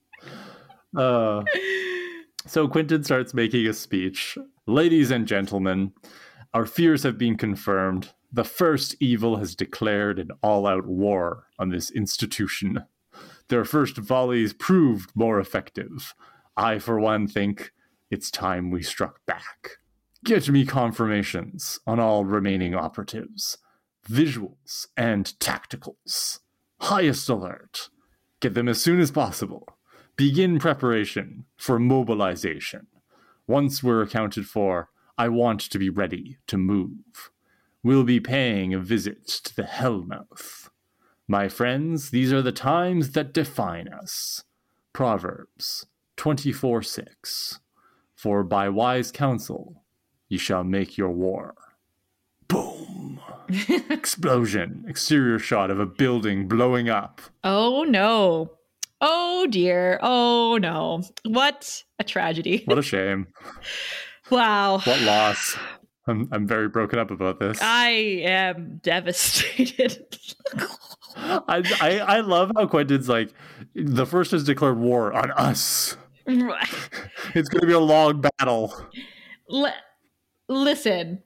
Uh, so Quentin starts making a speech. Ladies and gentlemen, our fears have been confirmed. The first evil has declared an all-out war on this institution. Their first volleys proved more effective. I, for one, think it's time we struck back. Get me confirmations on all remaining operatives. Visuals and tacticals. Highest alert. Get them as soon as possible. Begin preparation for mobilization. Once we're accounted for, I want to be ready to move. We'll be paying a visit to the Hellmouth. My friends, these are the times that define us. Proverbs twenty-four six. For by wise counsel ye shall make your war. Boom. Explosion. Exterior shot of a building blowing up. Oh, no. Oh, dear. Oh, no. What a tragedy. What a shame. Wow. What loss. I'm, I'm very broken up about this. I am devastated. I, I I love how Quentin's like, the first has declared war on us. It's going to be a long battle. L- listen.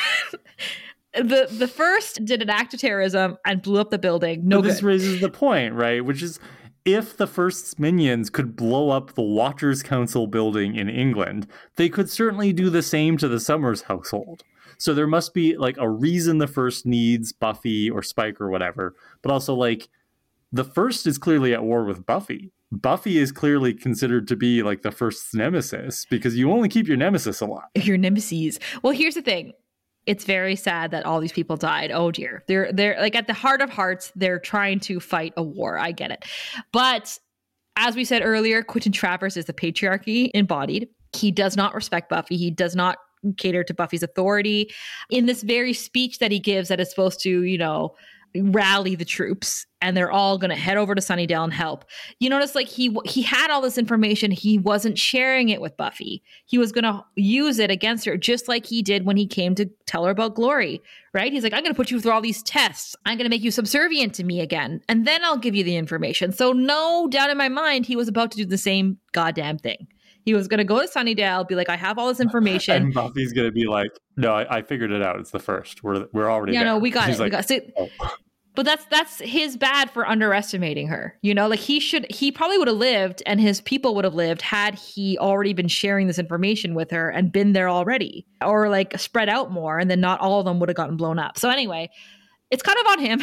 the the first did an act of terrorism and blew up the building. No but this good. raises the point, right? Which is, if the first's minions could blow up the Watchers Council building in England, they could certainly do the same to the Summers household. So there must be like a reason the first needs Buffy or Spike or whatever, but also like the first is clearly at war with Buffy. Buffy is clearly considered to be like the first's nemesis because you only keep your nemesis alive. Your nemesis. Well, here's the thing. It's very sad that all these people died. Oh dear. They're they're like at the heart of hearts, they're trying to fight a war. I get it. But as we said earlier, Quentin Travers is the patriarchy embodied. He does not respect Buffy. He does not cater to Buffy's authority. In this very speech that he gives that is supposed to, you know, rally the troops and they're all going to head over to Sunnydale and help. You notice like he he had all this information. He wasn't sharing it with Buffy. He was going to use it against her just like he did when he came to tell her about Glory, right? He's like, I'm going to put you through all these tests. I'm going to make you subservient to me again. And then I'll give you the information. So no doubt in my mind, he was about to do the same goddamn thing. He was going to go to Sunnydale, be like, I have all this information. And Buffy's going to be like, no, I, I figured it out. It's the first. We're we're already Yeah, there. no, we got She's it. like, we got so, oh. But that's that's his bad for underestimating her. You know, like he should he probably would have lived and his people would have lived had he already been sharing this information with her and been there already, or like spread out more, and then not all of them would have gotten blown up. So anyway, it's kind of on him.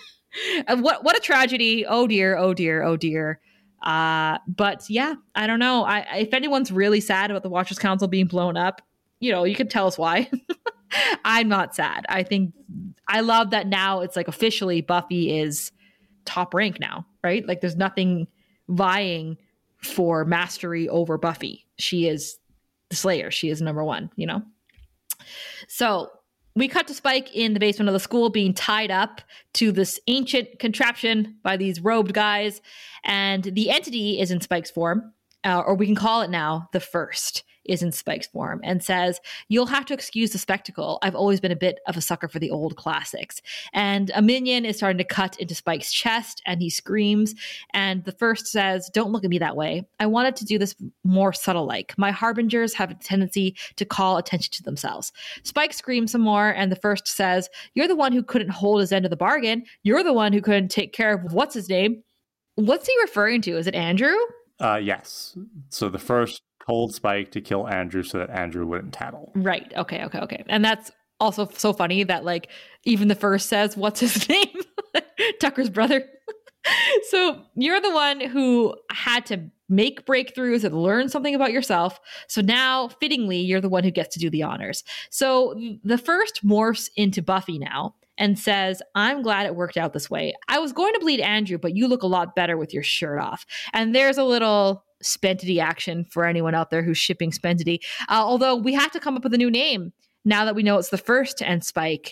And what what a tragedy. Oh dear, oh dear, oh dear. Uh, but yeah, I don't know. I if anyone's really sad about the Watchers Council being blown up, you know, you can tell us why. I'm not sad. I think I love that now it's like officially Buffy is top rank now, right? Like there's nothing vying for mastery over Buffy. She is the Slayer. She is number one, you know? So We cut to Spike in the basement of the school being tied up to this ancient contraption by these robed guys. And the entity is in Spike's form, uh, or we can call it now the First is in Spike's form, and says, "You'll have to excuse the spectacle. I've always been a bit of a sucker for the old classics." And a minion is starting to cut into Spike's chest, and he screams. And the First says, "Don't look at me that way. I wanted to do this more subtle-like. My harbingers have a tendency to call attention to themselves." Spike screams some more, and the First says, "You're the one who couldn't hold his end of the bargain. You're the one who couldn't take care of what's his name." What's he referring to? Is it Andrew? Uh, yes. So the First told Spike to kill Andrew so that Andrew wouldn't tattle. Right. Okay. Okay. Okay. And that's also so funny that like even the First says, "What's his name?" Tucker's brother. So you're the one who had to make breakthroughs and learn something about yourself. So now, fittingly, you're the one who gets to do the honors. So the First morphs into Buffy now and says, "I'm glad it worked out this way. I was going to bleed Andrew, but you look a lot better with your shirt off." And there's a little Spentity action for anyone out there who's shipping Spentity. Uh, although we have to come up with a new name now that we know it's the First and Spike.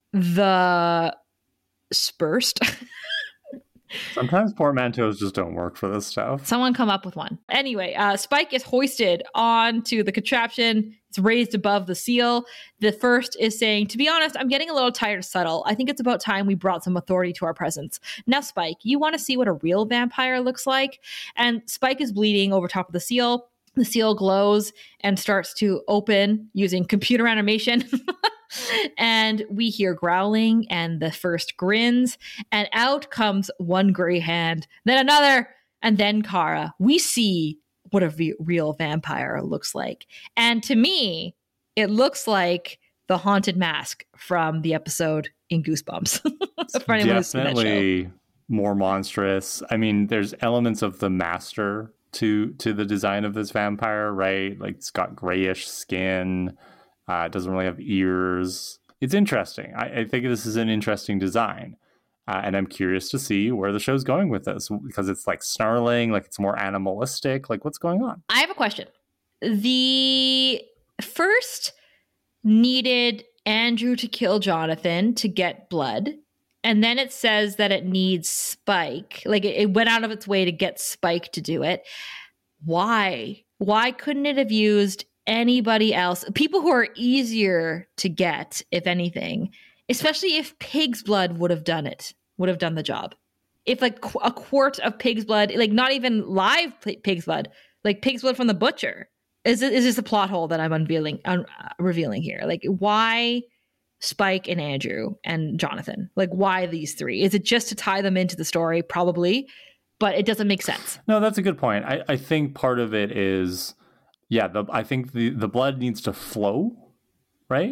The Spursed. Sometimes portmanteaus just don't work for this stuff. Someone come up with one. Anyway, uh, Spike is hoisted onto the contraption. It's raised above the seal. The First is saying, "To be honest, I'm getting a little tired of subtle. I think it's about time we brought some authority to our presence. Now, Spike, you want to see what a real vampire looks like?" And Spike is bleeding over top of the seal. The seal glows and starts to open using computer animation. And we hear growling, and the First grins, and out comes one gray hand, then another, and then Kara. We see what a v- real vampire looks like. And to me, it looks like the haunted mask from the episode in Goosebumps. For anyone who's seen that show. Definitely more monstrous. I mean, there's elements of the master to to the design of this vampire, right? Like it's got grayish skin. Uh, it doesn't really have ears. It's interesting. I, I think this is an interesting design. Uh, and I'm curious to see where the show's going with this, because it's like snarling, like it's more animalistic. Like, what's going on? I have a question. The First needed Andrew to kill Jonathan to get blood. And then it says that it needs Spike. Like it, it went out of its way to get Spike to do it. Why? Why couldn't it have used anybody else? People who are easier to get, if anything, especially if pig's blood would have done it, would have done the job. If like qu- a quart of pig's blood, like not even live p- pig's blood, like pig's blood from the butcher. Is it, is this a plot hole that I'm unveiling, un- uh, revealing here? Like why Spike and Andrew and Jonathan? Like why these three? Is it just to tie them into the story? Probably, but it doesn't make sense. No, that's a good point. I, I think part of it is, yeah, the, I think the, the blood needs to flow, right?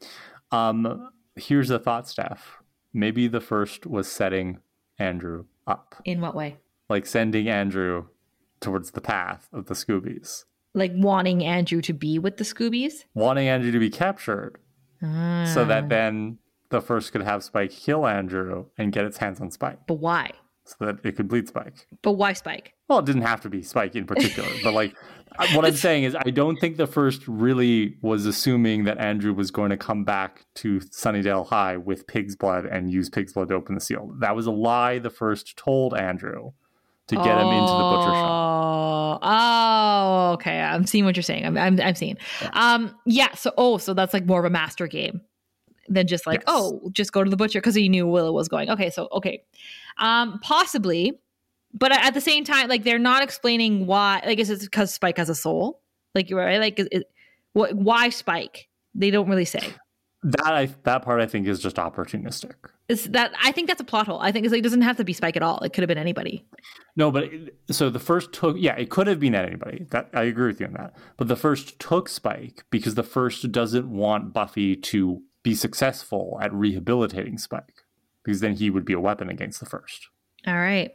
Um, here's a thought, Steph. Maybe the First was setting Andrew up. In what way? Like sending Andrew towards the path of the Scoobies. Like wanting Andrew to be with the Scoobies? Wanting Andrew to be captured. Ah. So that then the First could have Spike kill Andrew and get its hands on Spike. But why? So that it could bleed Spike. But why Spike? Well, it didn't have to be Spike in particular. But like, what I'm saying is I don't think the First really was assuming that Andrew was going to come back to Sunnydale High with pig's blood and use pig's blood to open the seal. That was a lie the First told Andrew to get oh, him into the butcher shop. Oh, okay. I'm seeing what you're saying. I'm I'm, I'm seeing. Yeah. Um, yeah. So, oh, so that's like more of a master game than just like, yes. oh, just go to the butcher because he knew Willow was going. Okay, so okay, um, possibly, but at the same time, like they're not explaining why. Like, is it because Spike has a soul? Like you're right. Like, is, is, what? Why Spike? They don't really say. That I that part I think is just opportunistic. Is that I think that's a plot hole. I think it's like, it doesn't have to be Spike at all. It could have been anybody. No, but it, so the First took yeah, it could have been anybody. That I agree with you on that. But the First took Spike because the First doesn't want Buffy to be successful at rehabilitating Spike, because then he would be a weapon against the First. All right.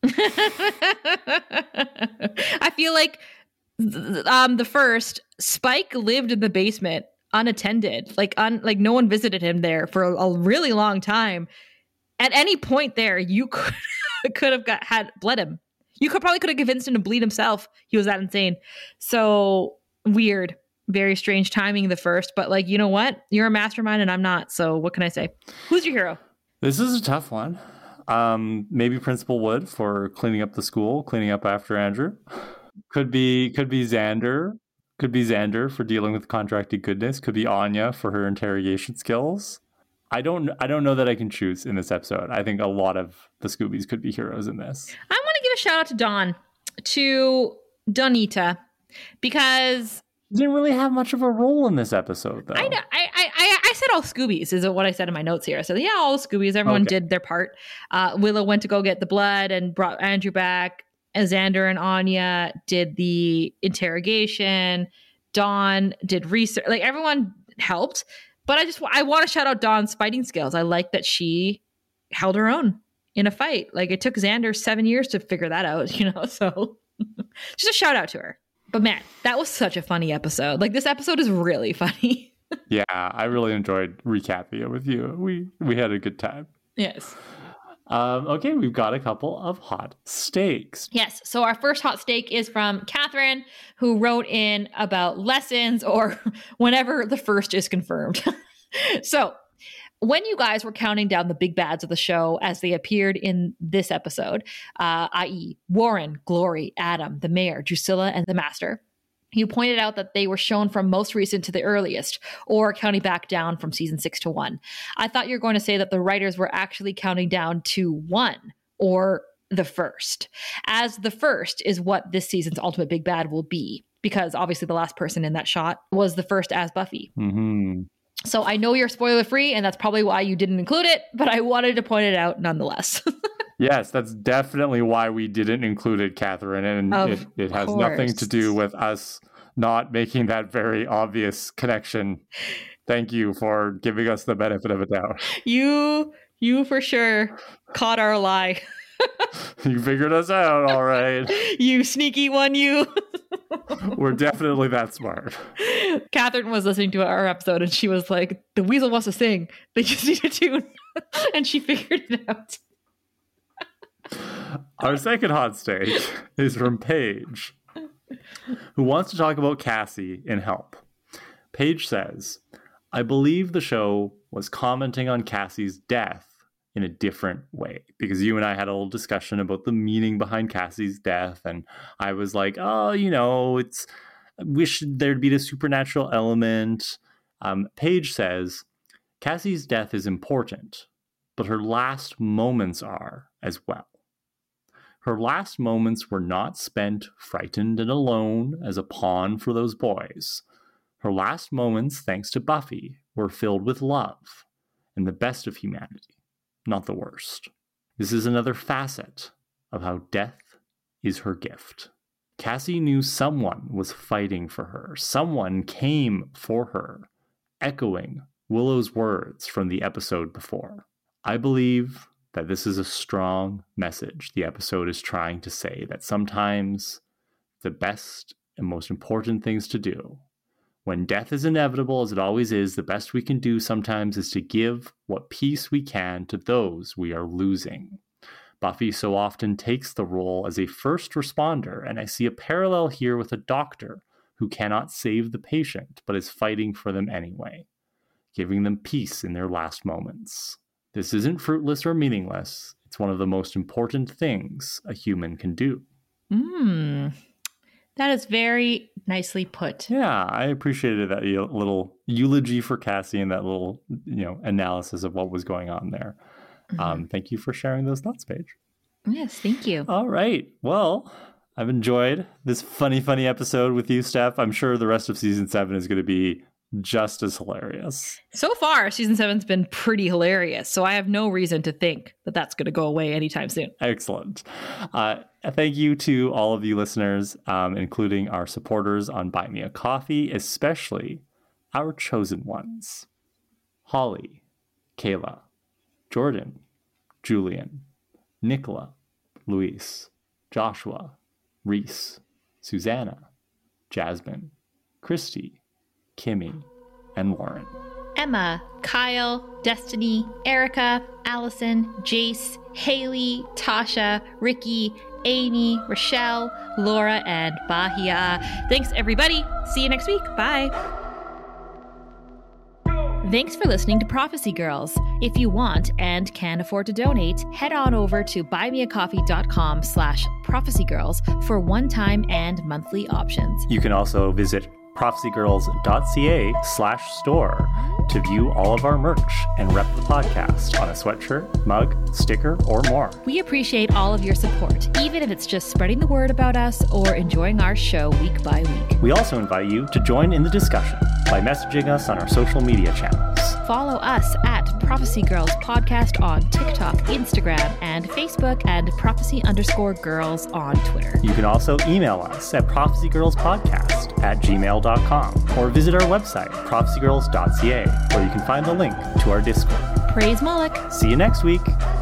I feel like um, the First Spike lived in the basement unattended, like un, like no one visited him there for a, a really long time. At any point there, you could could have got had bled him. You could probably could have convinced him to bleed himself. He was that insane. So weird, very strange timing the first, but like, you know what? You're a mastermind and I'm not. So what can I say? Who's your hero? This is a tough one. Um, maybe Principal Wood for cleaning up the school, cleaning up after Andrew. Could be could be Xander. Could be Xander for dealing with contracted goodness. Could be Anya for her interrogation skills. I don't I don't know that I can choose in this episode. I think a lot of the Scoobies could be heroes in this. I want to give a shout out to Dawn, to Donita, because didn't really have much of a role in this episode, though. I know. I I I said all Scoobies is what I said in my notes here. I said, yeah, all Scoobies. Everyone okay. did their part. Uh, Willow went to go get the blood and brought Andrew back. Xander and Anya did the interrogation. Dawn did research. Like, everyone helped. But I just I want to shout out Dawn's fighting skills. I like that she held her own in a fight. Like, it took Xander seven years to figure that out, you know? So just a shout out to her. But man, that was such a funny episode. Like, this episode is really funny. Yeah, I really enjoyed recapping it with you. We we had a good time. Yes. Um, okay, we've got a couple of hot stakes. Yes. So our first hot stake is from Catherine, who wrote in about lessons or whenever the first is confirmed. So when you guys were counting down the big bads of the show as they appeared in this episode, uh, that is. Warren, Glory, Adam, the mayor, Drusilla, and the master, you pointed out that they were shown from most recent to the earliest, or counting back down from season six to one. I thought you were going to say that the writers were actually counting down to one, or the first, as the first is what this season's ultimate big bad will be, because obviously the last person in that shot was the first as Buffy. Mm-hmm. So I know you're spoiler free, and that's probably why you didn't include it, but I wanted to point it out nonetheless. Yes, that's definitely why we didn't include it, Catherine. And it, it has course. nothing to do with us not making that very obvious connection. Thank you for giving us the benefit of a doubt. You, you for sure caught our lie. You figured us out, all right. You sneaky one, you. We're definitely that smart. Catherine was listening to our episode and she was like, the weasel wants to sing. They just need a tune. And she figured it out. Our second hot stake is from Paige, who wants to talk about Cassie in Help. Paige says, I believe the show was commenting on Cassie's death in a different way, because you and I had a little discussion about the meaning behind Cassie's death, and I was like, oh, you know, it's I wish there'd be the supernatural element. Um, Paige says, Cassie's death is important, but her last moments are as well. Her last moments were not spent frightened and alone as a pawn for those boys. Her last moments, thanks to Buffy, were filled with love and the best of humanity, not the worst. This is another facet of how death is her gift. Cassie knew someone was fighting for her. Someone came for her, echoing Willow's words from the episode before. I believe that this is a strong message the episode is trying to say, that sometimes the best and most important things to do, when death is inevitable, as it always is, the best we can do sometimes is to give what peace we can to those we are losing. Buffy so often takes the role as a first responder, and I see a parallel here with a doctor who cannot save the patient, but is fighting for them anyway, giving them peace in their last moments. This isn't fruitless or meaningless. It's one of the most important things a human can do. Mm, that is very nicely put. Yeah, I appreciated that little eulogy for Cassie and that little, you know, analysis of what was going on there. Mm-hmm. Um, thank you for sharing those thoughts, Paige. Yes, thank you. All right. Well, I've enjoyed this funny, funny episode with you, Steph. I'm sure the rest of season seven is going to be just as hilarious. So far, season seven's been pretty hilarious, so I have no reason to think that that's going to go away anytime soon. Excellent. Uh, thank you to all of you listeners, um, including our supporters on Buy Me a Coffee, especially our chosen ones. Holly, Kayla, Jordan, Julian, Nicola, Luis, Joshua, Reese, Susanna, Jasmine, Christy, Kimmy, and Lauren. Emma, Kyle, Destiny, Erica, Allison, Jace, Haley, Tasha, Ricky, Amy, Rochelle, Laura, and Bahia. Thanks, everybody. See you next week. Bye. Thanks for listening to Prophecy Girls. If you want and can afford to donate, head on over to buymeacoffee.com slash prophecygirls for one-time and monthly options. You can also visit prophecygirls.ca slash store to view all of our merch and rep the podcast on a sweatshirt, mug, sticker, or more. We appreciate all of your support, even if it's just spreading the word about us or enjoying our show week by week. We also invite you to join in the discussion by messaging us on our social media channels. Follow us at Prophecy Girls Podcast on TikTok, Instagram, and Facebook, and prophecy underscore girls on Twitter. You can also email us at prophecygirlspodcast at gmail dot com or visit our website, prophecygirls dot c a, where you can find the link to our Discord. Praise Moloch. See you next week.